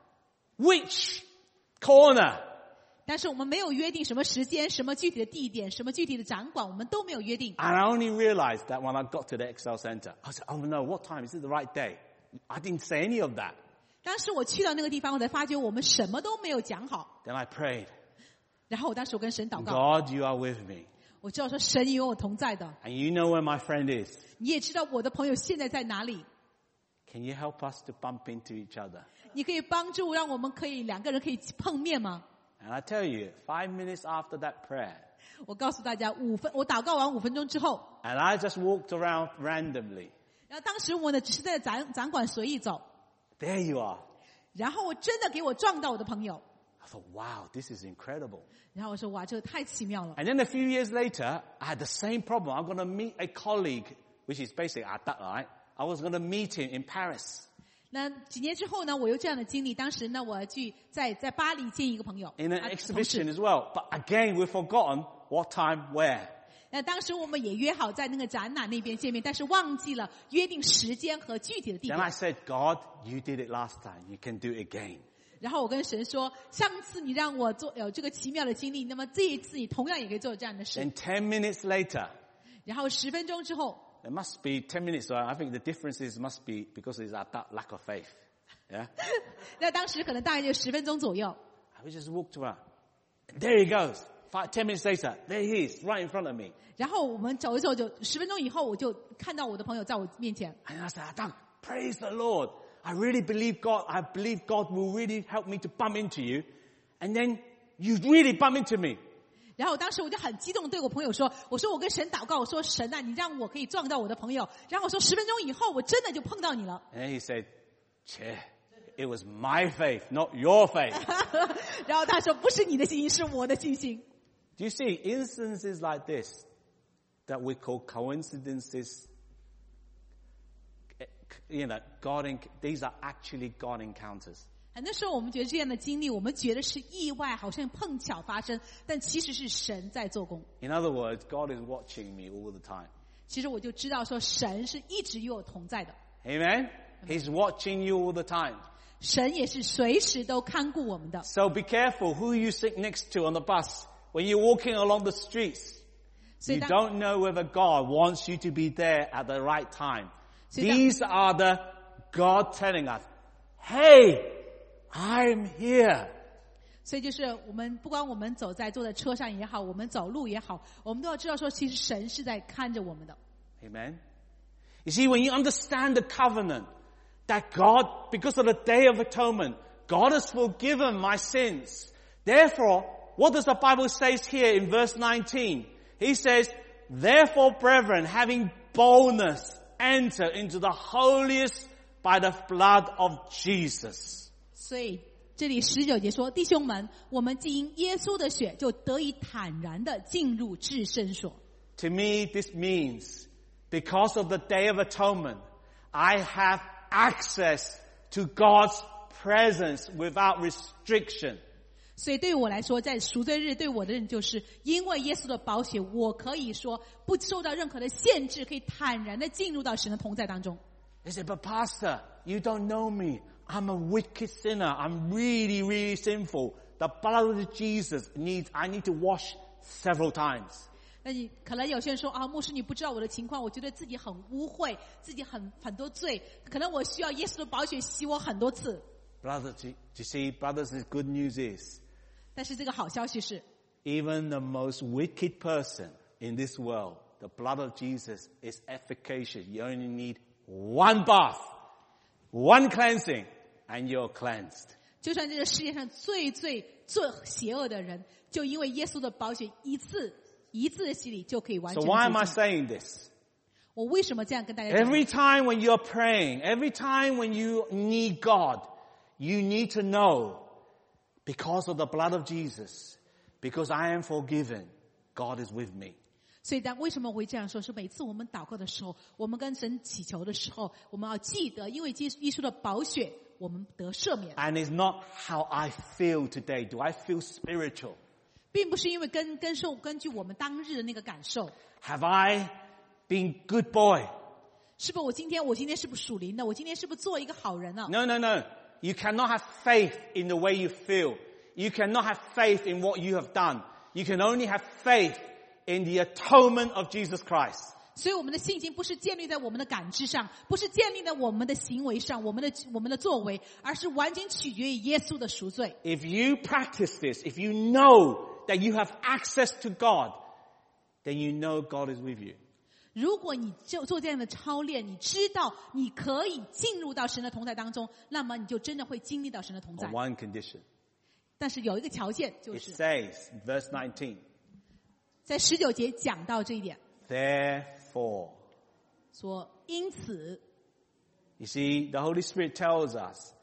Which corner? 但是我们没有约定什么时间、什么具体的地点、什么具体的展馆，我们都没有约定。 And I only realized that when I got to the Excel Center. I said, oh no, what time? Is it the right day? I didn't say any of that. 当时我去到那个地方，我才发觉我们什么都没有讲好。 Then I prayed, 然后我跟神祷告， God, you are with me. 我知道说神与我同在的， And you know where my friend is. 你也知道我的朋友现在在哪里。 Can you help us to bump into each other? 你可以帮助让我们两个人可以碰面吗？ And I tell you, 5 minutes after that prayer, 我告诉大家我祷告完5分钟之后， and I just walked around randomly. 然后当时我呢只是在展馆随意走， There you are. 然后我真的给我撞到我的朋友， I thought, wow, this is incredible. 然后我说哇，这个太奇妙了。 And then a few years later, I had the same problem. I'm going to meet a colleague, which is basically Adat, right? I was going to meet him in Paris. 那几年之后呢，我有这样的经历。当时呢，我去在巴黎见一个朋友 In an 同 exhibition 事。 as well. But again, we've forgotten what time, where. 那当时我们也约好在那个展览那边见面，但是忘记了约定时间和具体的地 Then 点。 I said, God, you did it last time. You can do it again. 然后我跟神说，上次你让我有这个奇妙的经历，那么这一次你同样也可以做这样的事。 Then 10 minutes later, 然后10分钟之后， there must be 10 minutes. So I think the differences must be because it's that lack of faith. Yeah? 那当时可能大概就10分钟左右。 I just walked around. And there he goes. 10 minutes later, there he is, right in front of me. 然后我们走一走，就10分钟以后，我就看到我的朋友在我面前。 And I said, Doug, praise the Lord. I really believe God. I believe God will really help me to bump into you. And then you really bump into me. 然后当时我就很激动，对我朋友说：“我说我跟神祷告，我说神啊，你让我可以撞到我的朋友。”然后我说10分钟以后，我真的就碰到你了。 And then he said, Che, it was my faith, not your faith. 然后他说：“不是你的信心，是我的信心。” Do you see instances like this that we call coincidences? You know, these are actually God encounters. 很多时候我们觉得这样的经历，我们觉得是意外，好像碰巧发生，但其实是神在做工。 In other words, God is watching me all the time. 其实我就知道说，神是一直与我同在的， Amen? He's watching you all the time. 神也是随时都看顾我们的。 So be careful who you sit next to on the bus. When you're walking along the streets, 所以 you 当 don't know whether God wants you to be there at the right time. 所以当 These are the God telling us, hey, I'm here. 所以就是不管我们坐在车上也好，我们走路也好，我们都要知道说，其实神是在看着我们的。 Amen? You see, when you understand the covenant, that God, because of the Day of Atonement, God has forgiven my sins. Therefore, what does the Bible say here in verse 19? He says, therefore, brethren, having boldness, enter into the holiest by the blood of Jesus. 所以这里19节说：“弟兄们，我们既因耶稣的血，就得以坦然地进入至圣所。” To me, this means, because of the Day of Atonement, I have access to God's presence without restriction. 所以对于我来说，在赎罪日对我的认就是因为耶稣的宝血，我可以说不受到任何的限制，可以坦然地进入到神的同在当中。 They say, but Pastor, you don't know me. I'm a wicked sinner. I'm really, really sinful. The blood of Jesus I need to wash several times. 那你可能有些人说啊，牧师你不知道我的情况，我觉得自己很污秽，自己很多罪，可能我需要耶稣的宝血洗我很多次。 Brothers, do you see, brothers, the good news is, 但是这个好消息是， even the most wicked person in this world, the blood of Jesus is efficacious. You only need one bath, one cleansing, and you're cleansed. 就算这个世界上最邪恶的人，就因为耶稣的宝血一次一次的洗礼就可以完 So 成 why am I 洁净。 saying this? 我为什么这样跟大家讲？ Every time when you're praying, every time when you need God, you need to know, because of the blood of Jesus, because I am forgiven, God is with me. 所以为什么我会这样说？是每次我们祷告的时候，我们跟神祈求的时候，我们要记得，因为耶稣的宝血，我们得赦免， And it's not how I feel today. Do I feel spiritual? 并不是因为根据我们当日的那个感受， Have I been good boy? 是不是我今天是不是属灵的？我今天是不是做一个好人呢？ No, no, no. You cannot have faith in the way you feel. You cannot have faith in what you have done. You can only have faith in the atonement of Jesus Christ. 所以我们的信心不是建立在我们的感知上，不是建立在我们的行为上，我们的作为，而是完全取决于耶稣的赎罪。 If you practice this, if you know that you have access to God, then you know God is with you. 如果你就做这样的操练，你知道你可以进入到神的同在当中，那么你就真的会经历到神的同在 On。one condition. 但是有一个条件，就 It 是 says, verse 19, 在19节讲到这一点， therefore. 说因此， You see, the Holy Spirit tells us,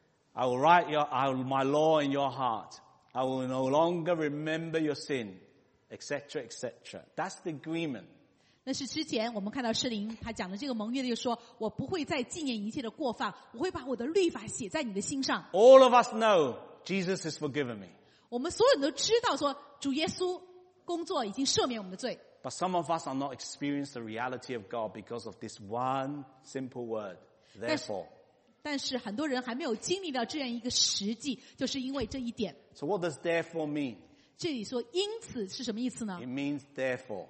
I will write my law in your heart. I will no longer remember your sin, etc., etc. That's the agreement. 那是之前我们看到圣灵他讲的这个盟约的，就说我不会再纪念一切的过犯，我会把我的律法写在你的心上。 All of us know Jesus has forgiven me. 我们所有人都知道说主耶稣工作已经赦免我们的罪， But some of us are not experiencing the reality of God because of this one simple word, therefore. 但是很多人还没有经历到这样一个实际，就是因为这一点。 So what does therefore mean? 这里说因此是什么意思呢？ It means therefore.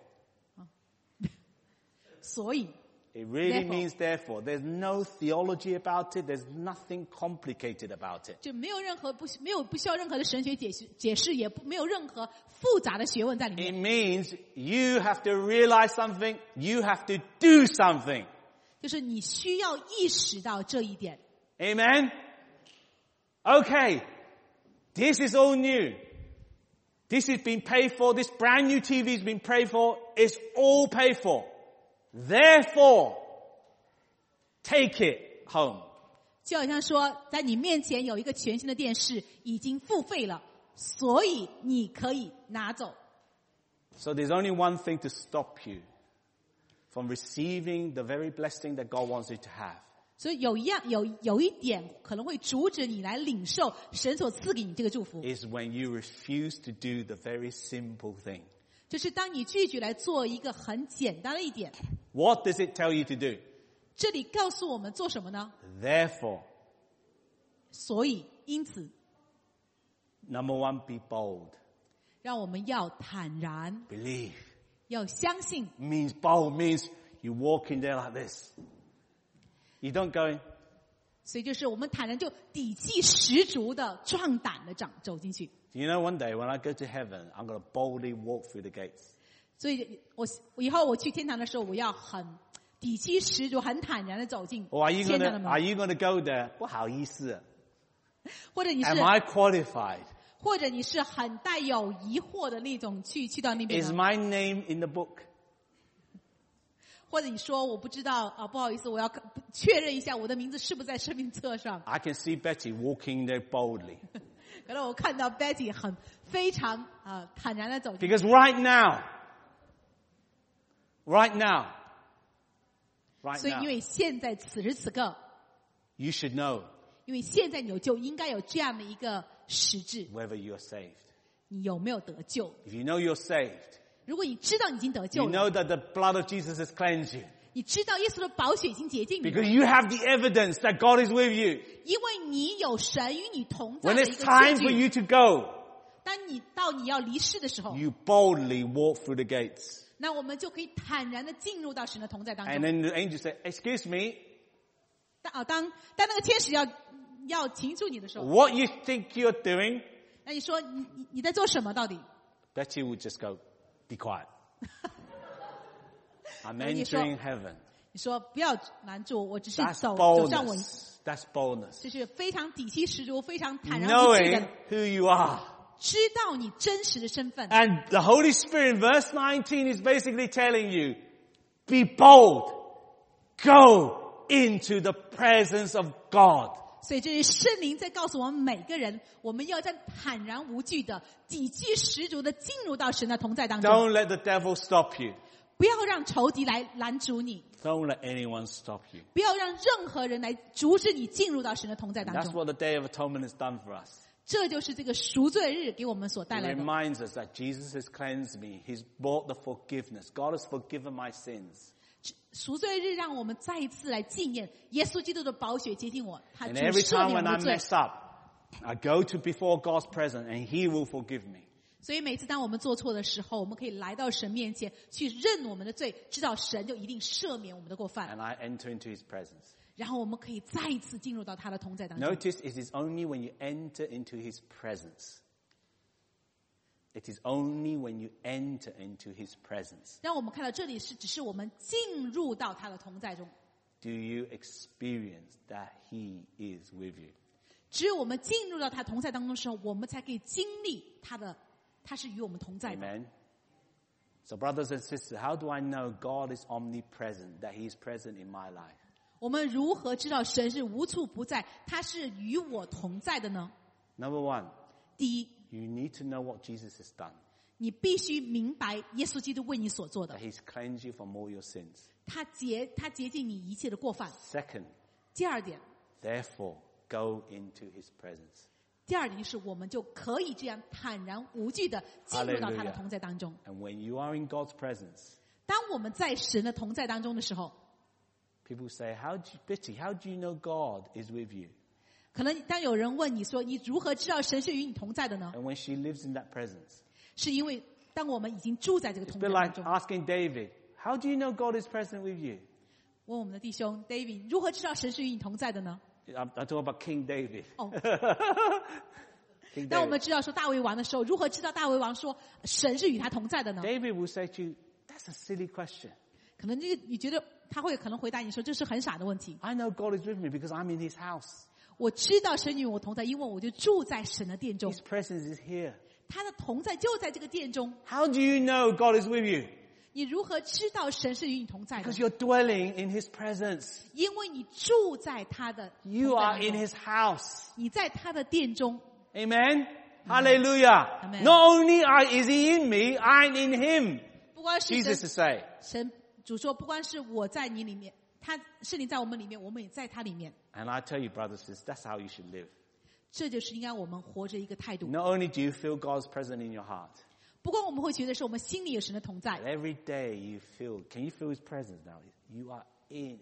所以 It really Therefore. means therefore. There's no theology about it. There's nothing complicated about it. 就没有不需要任何的神学解释，也没有任何复杂的学问在里 It 面。 means you have to realize something. You have to do something. 就是你需要意识到这一点。 Amen? Okay. This is all new. This has been paid for. This brand new TV has been paid for. It's all paid for. Therefore, take it home. 就好像说，在你面前有一个全新的电视，已经付费了，所以你可以拿走。 So there's only one thing to stop you from receiving the very blessing that God wants you to have. 所以有一点可能会阻止你来领受神所赐给你这个祝福， Is when you refuse to do the very simple thing. 就是当你拒绝来做一个很简单的一点。 What does it tell you to do? 这里告诉我们做什么呢？ Therefore, 所以因此， number one, be bold. 让我们要坦然， Believe. 要相信。 Means bold means you walk in there like this. You don't go, 所以就是我们坦然，就底气十足的、壮胆的走进去。 you know, one day when I go to heaven, I'm going to boldly walk through the gates. 所以我以后我去天堂的时候，我要很底气十足、很坦然的走进 Or are you 天 going 堂的 to, are 门。 you going to go there? 不好意思。 或者你是 Am I qualified? 或者你是很带有疑惑的那种去到那边 Is 的， my name in the book? 或者你说我不知道啊，不好意思，我要确认一下我的名字是不是在生命册上。 I can see Betty walking there boldly. 可能我看到 Betty 非常坦然的走进去。 Because right now, 所以因为现在此时此刻， you should know 因为现在你就应该有这样的一个实质， whether you are saved. 你有没有得救？ If you know you're saved, 如果你知道你已经得救 you 了， know that the blood of Jesus has cleansed you. 你知道耶稣的宝血已经洁净你 Because 了， you have the evidence that God is with you. 因为你有神与你同在 When 的一 it's 个 time 证 for 据。 you to go, 当你要离世的时候， you boldly walk through the gates. 那我们就可以坦然的进入到神的同在当 And 中。 then the angel said, excuse me, 当那个天使要停住你的时候， what you think you're doing? 那你说你在做什么？到底？ Betty would just go, be quiet. I'm 然后你说 entering heaven. 你说不要拦住我，只是 That's 走上我， boldness. That's boldness. 就是非常底气十足、非常坦然无惧 Knowing 的， who you are. 知道你真实的身份。 And the Holy Spirit in verse 19 is basically telling you, be bold, go into the presence of God. 所以这是圣灵在告诉我们每个人，我们要在坦然无惧的、底气十足的进入到神的同在当中。 Don't let the devil stop you. 不要让仇敌来拦阻你， Don't let anyone stop you. 不要让任何人来阻止你进入到神的同在当 That's 中。 what the Day of Atonement has done for us. 这就是这个赎罪日给我们所带 It 来的。 reminds us that Jesus has cleansed me. He's brought the forgiveness. God has forgiven my sins. 赎罪日让我们再一次来纪念耶稣基督的宝血洁净我，他 And 主 every 赦 time 免 when 我 I 的罪。 mess up, I go to before God's presence and He will forgive me. 所以每次当我们做错的时候，我们可以来到神面前去认我们的罪，知道神就一定赦免我们的过犯， And I enter into His presence. 然后我们可以再一次进入到他的同在当中。 Notice it is only when you enter into His presence. It is only when you enter into His presence 让我们看到这里是只是我们进入到他的同在中， do you experience that He is with you. 只有我们进入到他同在当中的时候，我们才可以经历他是与我们同在的。 Amen. So brothers and sisters, how do I know God is omnipresent, that He is present in my life? 我们如何知道神是无处不在，他是与我同在的呢？ Number one, 第一， you need to know what Jesus has done. 你必须明白耶稣基督为你所做的 That，He's cleansed you from all your sins. 他洁净你一切的过犯。 Second, 第二点， therefore, go into His presence. 第二点就是我们就可以这样坦然无惧的进入到他的同在当中。 And when you are in God's presence, 当我们在神的同在当中的时候， people say, Bitty, how do you know God is with you? 可能当有人问你说你如何知道神是与你同在的呢？ And when she lives in that presence, 是因为当我们已经住在这个 it's a 同 bit 在 like 当中。 asking David, how do you know God is present with you? 问我们的弟兄 David 如何知道神是与你同在的呢？ I'm talking about King David. 哦， King 当我们 David. 知道说大卫王的时候，如何知道大卫王说神是与他同在的呢？ David will say to you, that's a silly question. 可能这个你觉得他会可能回答你说这是很傻的问题。 I know God is with me because I'm in His house. 我知道神与我同在，因为我就住在神的殿中 His，presence is here. 他的同在就在这个殿中。 How do you know God is with you? 你如何知道神是与你同在的 Because？you're dwelling in His presence. 因为你住在他的同 You 在 are 当 in 中， His house. 你在他的殿中。 Amen? Hallelujah. Amen. Not only is He in me, I'm in Him. 不光是 Jesus 神 is saying. 神主说，不光是我在你里面，他圣灵在我们里面，我们也在他里面。 And I tell you, brothers and sisters, that's how you should live. 这就是应该我们活着一个态度。 Not only do you feel God's presence in your heart, 不光我们会觉得是我们心里有神的同在 but，every day you feel, can you feel His presence now? You are in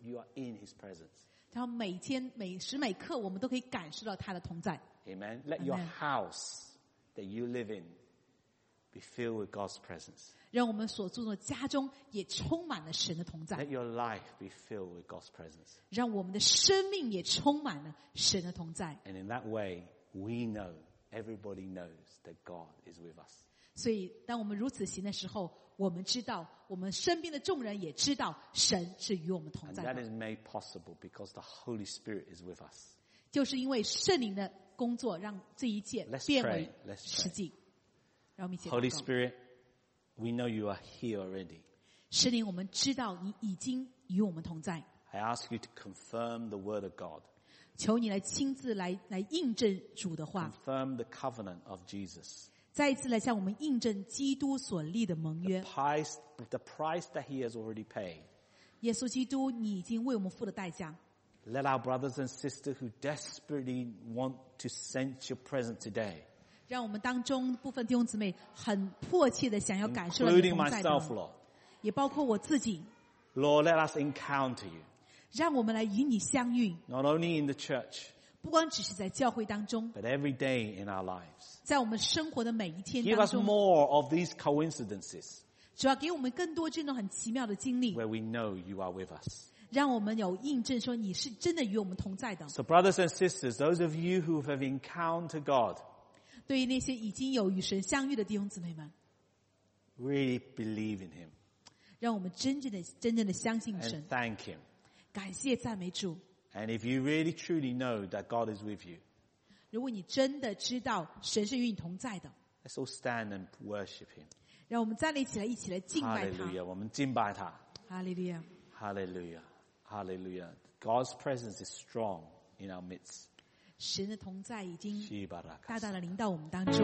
His presence. 然后每天每时每刻我们都可以感受到他的同在。 Amen? Let your Amen. house that you live in be filled with God's presence. 让我们所住的家中也充满了神的同在， Let your life be filled with God's presence. 让我们的生命也充满了神的同在。 And in that way, we know, everybody knows that God is with us. 所以当我们如此行的时候，我们知道我们身边的众人也知道神是与我们同 And 在 that 的， is made possible because the Holy Spirit is with us. 就是因为圣灵的工作让这一切 Let's 变为 pray. Let's pray. 实际。让我们一起 Holy 祷告。 Spirit, we know you are here already. 圣灵，我们知道你已经与我们同在， I ask you to confirm the word of God, 求你来亲自来印证主的话， confirm the covenant of Jesus, 再一次来向我们印证基督所立的盟约。 the price that He has already paid. 耶稣基督，你已经为我们付了代价。 Let our brothers and sisters who desperately want to sense your presence today, 让我们当中部分弟兄姊妹很迫切的想要感受到你的 including 同在的， myself, Lord, 也包括我自己， Lord, let us encounter you, 让我们来与你相遇， not only in the church, 不光只是在教会当中， but every day in our lives. 在我们生活的每一天 Give 当 us 中， more of these coincidences 主要给我们更多这种很奇妙的经历， where we know you are with us. 让我们有印证说你是真的与我们同在的。 So brothers and sisters, those of you who have encountered God, 对于那些已经有与神相遇的弟兄姊妹们， really believe in Him 让我们真正的相信 and 神， thank Him. 感谢赞美主。 And if you really truly know that God is with you, 如果你真的知道神是与你同在的， let's all stand and worship Him. 让我们站立起来，一起来敬拜他。 Hallelujah. 我们敬拜他。 哈利路亚！ Hallelujah. Hallelujah. God's presence is strong in our midst. 神的同在已经 Shibaraka. 大大的临到我们当中，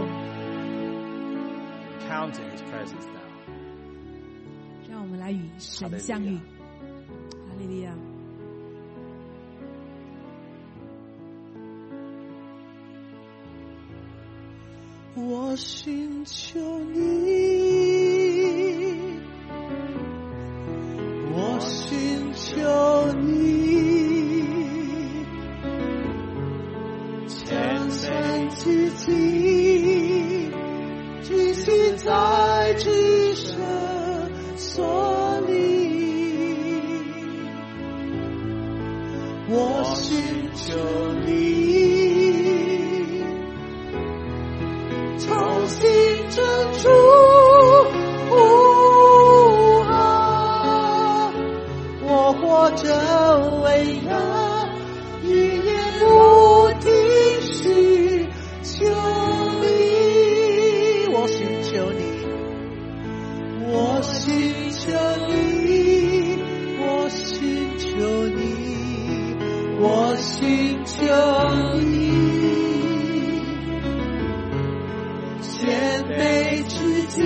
Counting His presence now. 让我们来与神相遇。哈利路亚！ 我寻求你，我寻求你，全身自己，寄息在至圣所里。我寻求你。重新珍珠我活着为了一夜不停需求你，我寻求你，我寻求你，我寻求你，我寻求你。谦卑自己，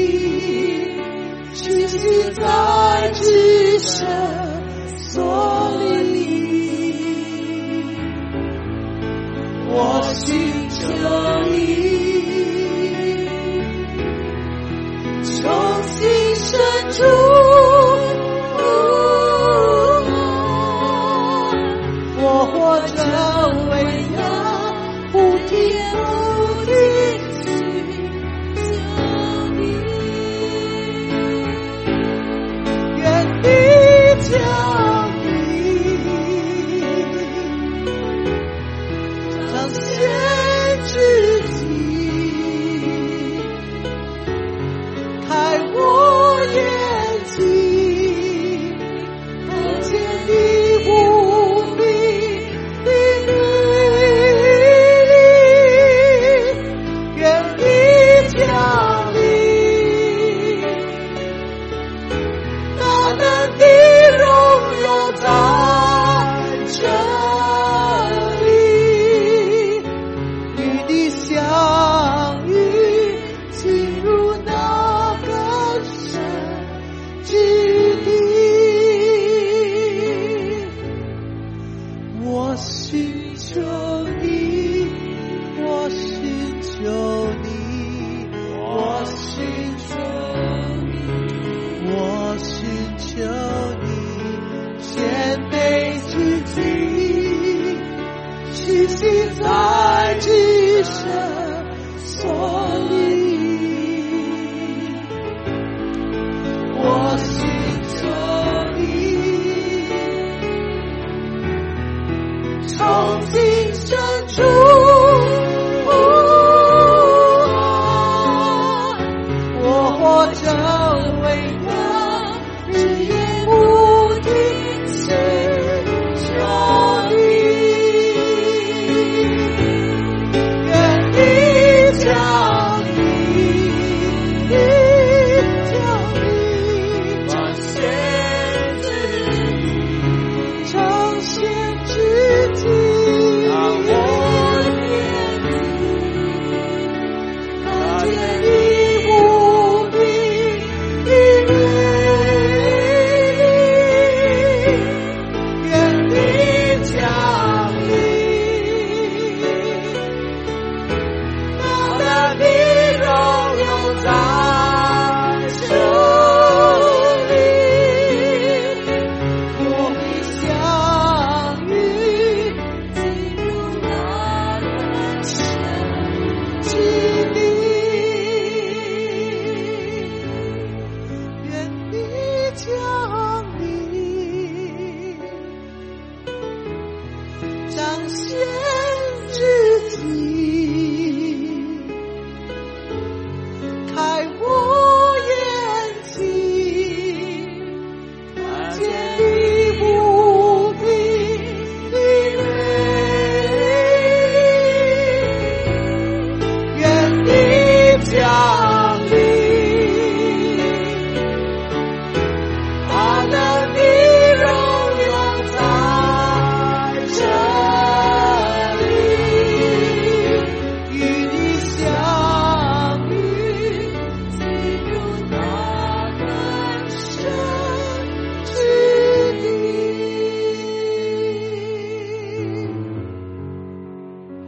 屈膝在至圣所里。我寻求你，重新伸出我活着为了不停不停降临，彰显自己，开我眼睛，看见你无比的律例，愿你降临，大能的在这里，与你相遇，进入那个神之地。我寻求你，我寻求你，我寻求你，我寻求你。谦卑自己，屈膝在至圣所里。我寻求你，重新伸出我活着为了日夜不停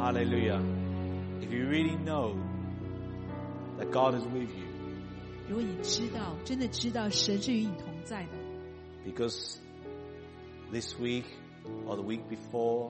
Hallelujah. If you really know that God is with you, 如果你知道，真的知道神是与你同在的， because this week or the week before,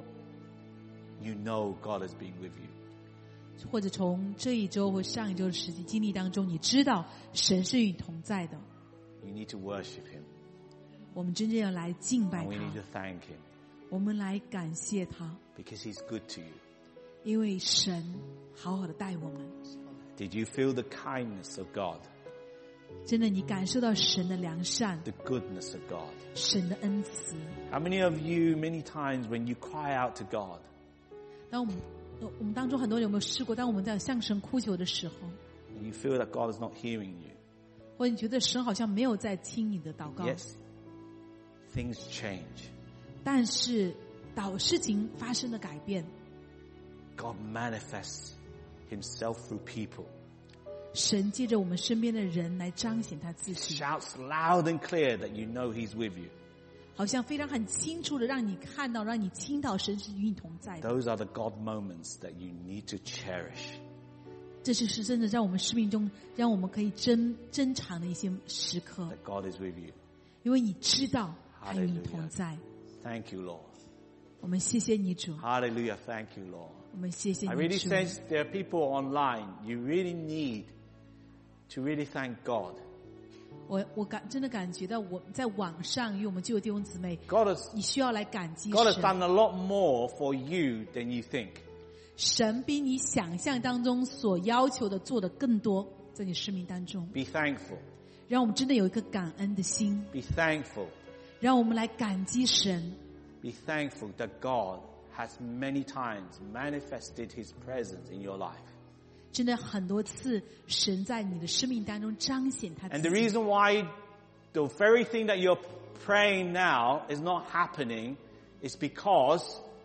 you know God has been with you. 或者从这一周或上一周的实际经历当中，你知道神是与你同在的， You need to worship Him. 我们真正要来敬拜 And we 他 need，to thank Him 我们来感谢他， because He's good to you. 因为神好好的待我们。 Did you feel the kindness of God? 真的，你感受到神的良善， The goodness of God? 神的恩慈。 How many of you, many times when you cry out to God, 当我们当中很多人有没有试过，当我们在向神哭求的时候， and you feel that God is not hearing you? 或者你觉得神好像没有在听你的祷告， Yes, things change. 但是事情发生了改变， God manifests Himself through people. 神借着我们身边的人来彰显他自己， Shouts loud and clear that you know He's with you. 好像非常很清楚的让你看到，让你听到神是与你同在的。 Those are the God moments that you need to cherish. 这就是真的让我们生命中让我们可以珍藏的一些时刻， That God is with you. 因为你知道他与你 Hallelujah. 同在。 Thank you, Lord. 我们谢谢你主， Hallelujah. Thank you, Lord. 我们谢谢 I 你 really 主。 sense there are people online. You really need to really thank God. 我真的感觉到我在网上与我们旧弟兄姊妹， God has 你需要来感激 God has 神。 done a lot more for you than you think. 神比你想象当中所要求的做的更多，在你生命当中， Be thankful. 让我们真的有一个感恩的心， Be thankful. 让我们来感激神。 Be thankful that God has many times manifested His presence in your life. 真的很多次，神在你的生命当中彰显他自 And the 己。 reason why the very thing that you're praying now is not happening is because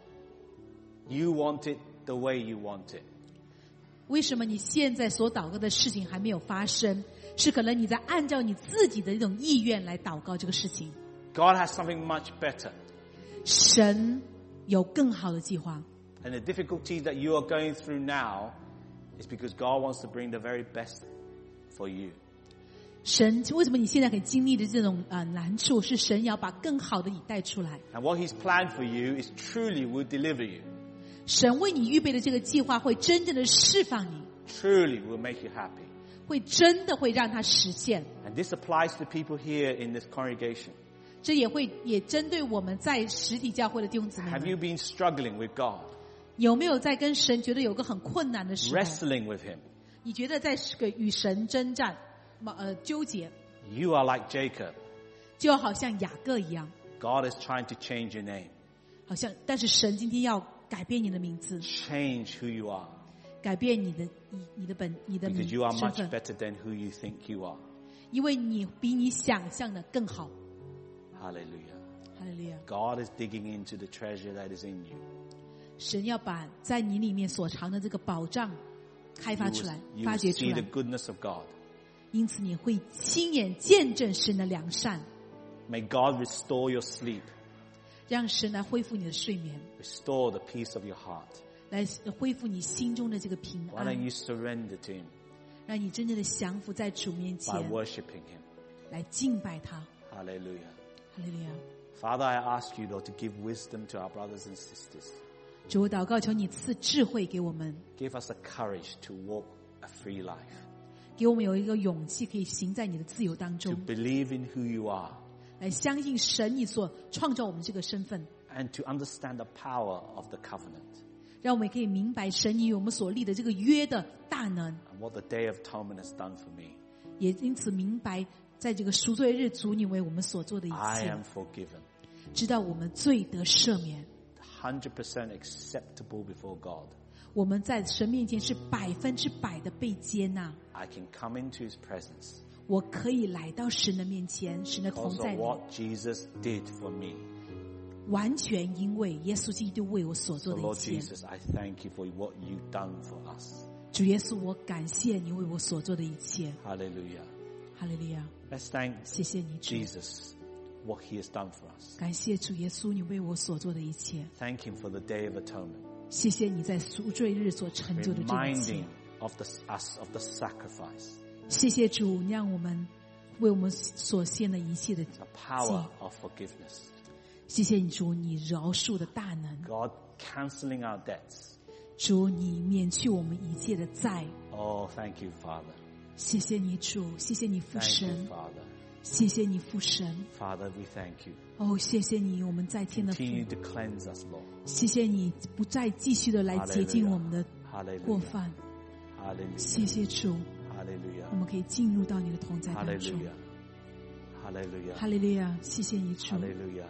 you want it the way you want it. 为什么你现在所祷告的事情还没有发生？是可能你在按照你自己的一种意愿来祷告这个事情。 God has something much better. 神有更好的计划， And the difficulties that you are going through now is because God wants to bring the very best for you. 神为什么你现在可以经历的这种难处，是神要把更好的你带出来。 And what He's planned for you is truly will deliver you. 神为你预备的这个计划会真正的释放你， Truly will make you happy. 会真的会让它实现。 And this applies to people here in this congregation. 这也针对我们在实体教会的弟兄姊妹 Have you 们， been struggling with God? 有没有在跟神觉得有个很困难的时候？ Wrestling with Him? 你觉得在与神征战，纠结， You are like Jacob. 就好像雅各一样， God is trying to change your name. 好像但是神今天要改变你的名字， Change who you are. 改变你的名 Because you are 身 much 份， better than who you think you are. 因为你比你想象的更好。 Hallelujah. 哈利路亚！ God is digging into the treasure that is in you. 神要把在你里面所藏的这个宝藏开 You 发出来， will 发掘出 see the 来。 goodness of God. 因此你会亲眼见证神的良善， May God restore your sleep. 让神来恢复你的睡眠， Restore the peace of your heart. 来恢复你心中的这个平 Why don't 安， you surrender to Him 让你真正的降服在主面 by 前， worshiping Him? 来敬拜他。 Hallelujah. 哈利路亚！ Father, I ask you, Lord, to give wisdom to our brothers and sisters. 主，我祷告求你赐智慧给我们， Give us the courage to walk a free life, 给我们有一个勇气，可以行在你的自由当 to 中， believe in who you are, 来相信神你所创造我们这个身份， and to understand the power of the covenant 让我们也可以明白神你与我们所立的这个约的大能， and what the Day of Atonement has done for me. 也因此明白在这个赎罪日主你为我们所做的一 I 切 am，forgiven, 知道我们罪得赦免， 100% acceptable before God. 我们在神面前是100%的被接纳。 I can come into His presence 我可以来到神的面前，神的同 because 在 of 里， what Jesus did for me. 完全因为耶稣基督为我所 So 做的一 Lord 切。 Jesus, I thank you for what you've done for us. 主耶稣，我感谢你为我所做的一切。 Hallelujah. 哈利路亚！ Let's thank 谢谢你，主， Jesus, what He has done for us. 感谢主耶稣你为我所做的一切。 Thank Him for the Day of Atonement. 谢谢你在赎罪日所成就的这一切 reminding us of the sacrifice, 谢谢主让我们为我们所献的一切的 the power of forgiveness. 谢谢你主你饶恕的大能 God cancelling our debts. 主你免去我们一切的债 Oh, thank you, Father. 谢谢你主谢谢你父 Thank you, 神 Father. 谢谢你父神 Father, we thank you. 哦谢谢你我们在天的父 Continue to cleanse us, Lord. 谢谢你不再继续的来洁净我们的过 Hallelujah. 犯 Hallelujah. 谢谢主 Hallelujah. 我们可以进入到你的同在当中 Hallelujah. Hallelujah. 哈利路亚谢谢你主 Hallelujah.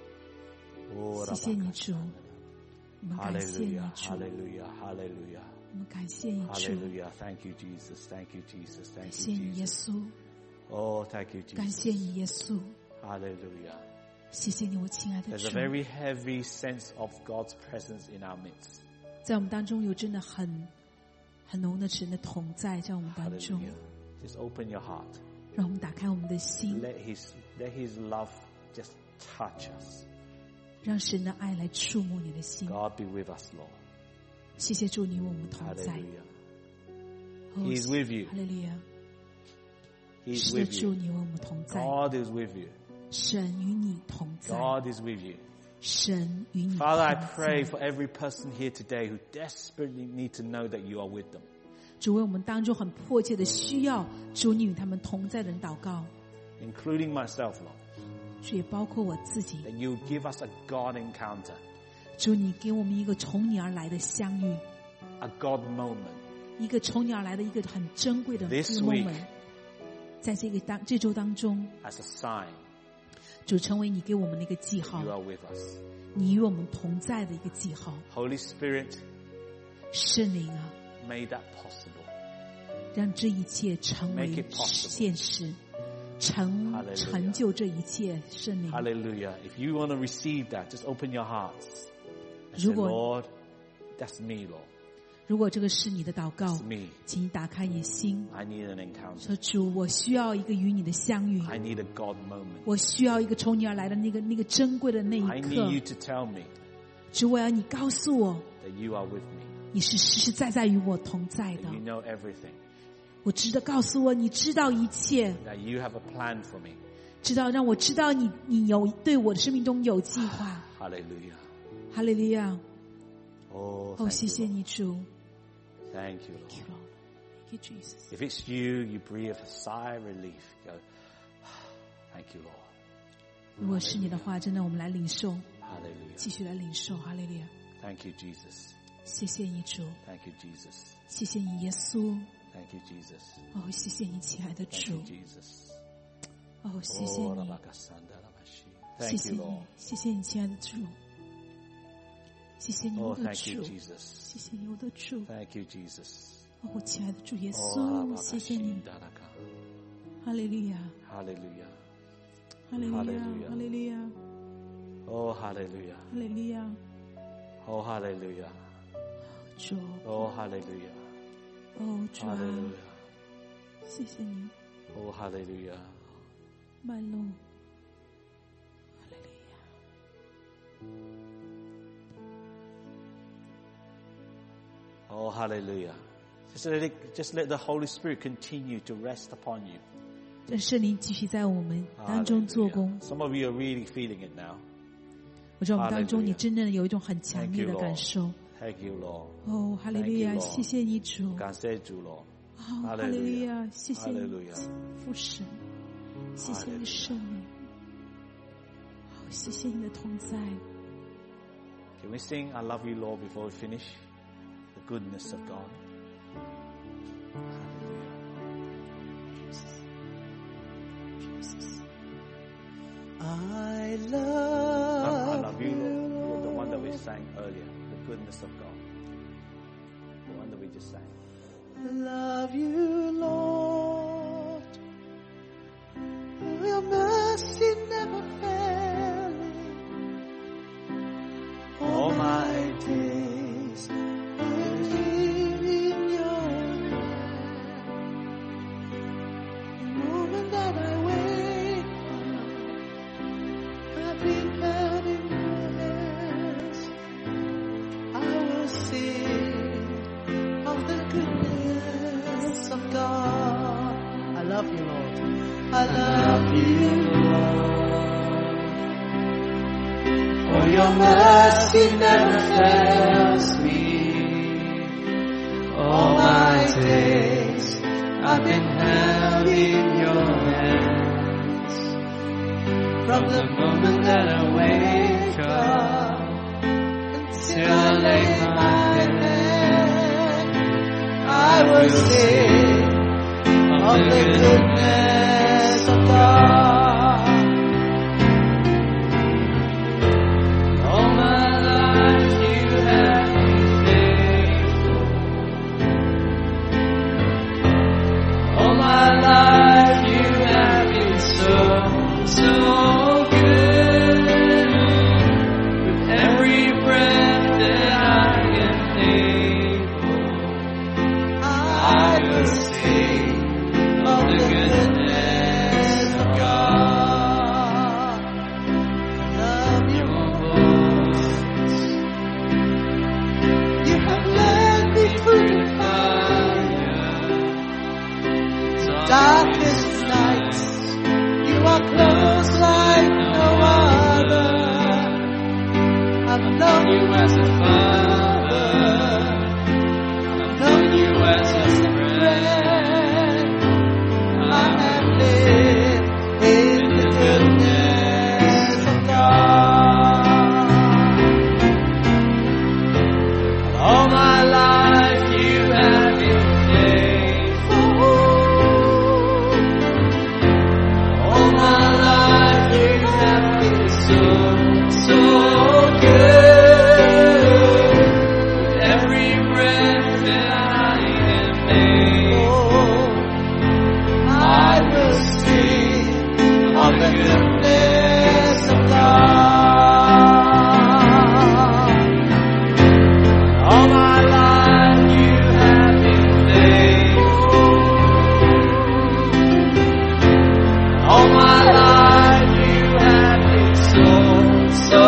Oh, 谢谢你主我们感谢你 Hallelujah. 主 Hallelujah. Hallelujah. 我们感谢你主 Hallelujah. Thank you, Jesus. Thank you, Jesus. 感 Thank 谢 you, 你耶 Jesus. 稣 Oh, thank you, 感 Jesus. 谢你耶稣 Hallelujah. 谢谢你我亲爱的 There's 主 a very heavy sense of God's presence in our midst. 在我们当中有真的很浓的神的同在在我们当中 Hallelujah. Just open your heart. 让我们打开我们的心 Let His love just touch us. 让神的爱来触摸你的心 God be with us, Lord. 谢谢主你与我们同在 Hallelujah. 哦 He is with you. 哈利路亚 He is 是的 with 主 you. 你与我们同在 God is with you. 神与你同在 God is with you. 神与你同 Father, I 在 pray for every person here today who desperately need to know that you are with them. 主为我们当中很迫切的需要主你与他们同在的人祷告 Including myself, Lord. 主也包括我自己 That you give us a God encounter. 主你给我们一个从你而来的相遇 A God moment. 一个从你而来的一个很珍贵的 This moment week 在这周当中 As a sign 主成为你给我们的一个记号 you are with us. 你与我们同在的一个记号 Holy Spirit 圣灵啊 made that possible. 让这一切成 Make 为 it possible. 现实 Hallelujah. 成就这一切圣灵 Hallelujah. If you want to receive that, just open your hearts. And say, 如果- Lord, that's me, Lord. 如果这个是你的祷告 It's me. 请你打开你的心 I need an encounter. 说主我需要一个与你的相遇 I need a God moment. 我需要一个从你而来的那个珍贵的那一 I 刻 need you to tell me 主我要你告诉我 that you are with me. 你是实实在在与我同在的 That you know everything. 我知道告诉我你知道一切 That you have a plan for me. 知道让我知道你有对我的生命中有计划 Hallelujah. 哈利路亚 Oh, 哦 thank 谢谢 you, Lord. 你主 Thank you, Thank you, Lord. Lord. Thank you, Jesus. If it's you, you breathe a sigh of relief. Go, thank you, Lord. 如果是你的话真的我们来领受 Hallelujah. 继续来领受哈利路亚 Thank you, Jesus. 谢谢你主 Thank you, Jesus. 谢谢你耶稣 Thank you, Jesus. 哦谢谢你亲爱的 Thank 主 you, Jesus. 哦谢谢 Oh, 你 Rabakasanda Ramashi. 谢 Thank 谢 you, 你 Lord. 谢谢你亲爱的主谢谢你 Oh, 我的 thank you, 主 Jesus. 谢谢你我的主 Thank you, Jesus. 哦我亲爱的主耶 Oh, 稣谢谢你 Rabakashindaraka. 哈利路亚 Hallelujah. 哈利路亚 Hallelujah. 哈利路亚 Oh, hallelujah. 哈利路亚 Oh, hallelujah. 主 Oh, hallelujah. 哦主啊 Hallelujah. 谢谢你 Oh, hallelujah. 麦路哈利路亚 Oh, hallelujah. Just let the Holy Spirit continue to rest upon you. 让圣灵继续在我们当中做 Hallelujah. 工 Some of you are really feeling it now. 我知道我们当中 Hallelujah. 你真正的有一种很强烈的 Thank you, Lord. 感受 Thank you, Lord. 哦哈利路 Thank you, 亚 Lord. 谢谢你主感谢主 Lord. 哦哈利路亚谢谢你 Hallelujah. 父神谢谢你圣灵好谢谢你的同在 Can we sing I love you, Lord, before we finish? The goodness of God. I I love love you, Lord. The one that we sang earlier. The goodness of God. The one that we just sang. I love you, Lord. Your mercy never failing. All my days I live in your hand. The moment that I wake up, I've been found in your hands. I will I love you, Lord. For your mercy never fails me. All my days I've been held in your hands. From the moment that I wake up until I lay my head, I will sing of the goodness of God. All my life you have been faithful. All my life you have been so good. With every breath that I am able, I will sing of the goodness of God. I love your voice. You have led me through the fire, darkest nights. You are close like no other. I've known you as a father. I've known you as a friend. I have lived in the goodness of God. All my life you have been faithful. All my life you have been so good. With every breath that I am able, I will sing of the goodness of God. All my life you have been faithful. All my life you have been so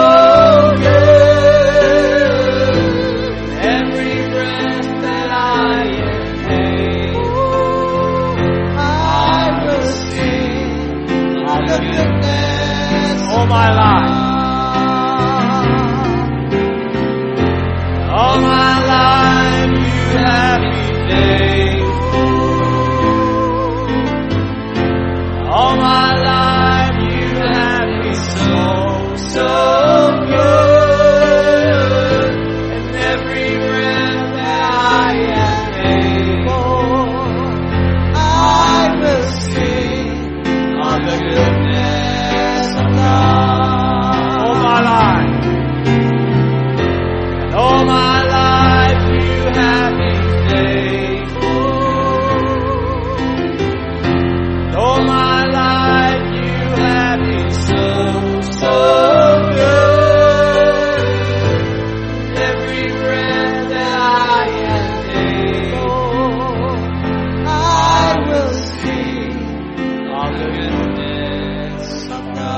good. Every breath that I am able, I will sing of the goodness all my life. All my life you have been faithful. All my life you have been so good. And every breath that I am able, I will sing of the goodness of God. All my life. And all my life you have been faithful. And all my life you have been so good. Every breath that I am able, I will sing of the goodness of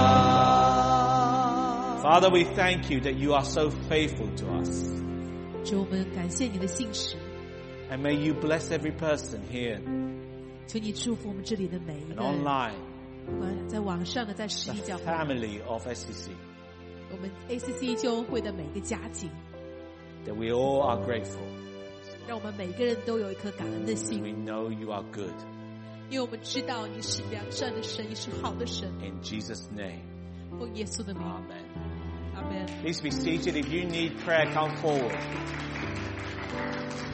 God. Father, we thank you that you are so faithful to us. 主，我们感谢你的信实， And may you bless every person here 求你祝福我们这里的每一 and 个人， online, 不管在网上的，在实 the 体教会， family of SCC, 我们 ACC 救恩会的每一个家庭， that we all are grateful. 让我们每个人都有一颗感恩的 We 心， know you are good. 因为我们知道你是良善的神，你是好的神。 In Jesus' name, 奉耶稣的名， amen. 阿门。 Please be seated. If you need prayer, come forward.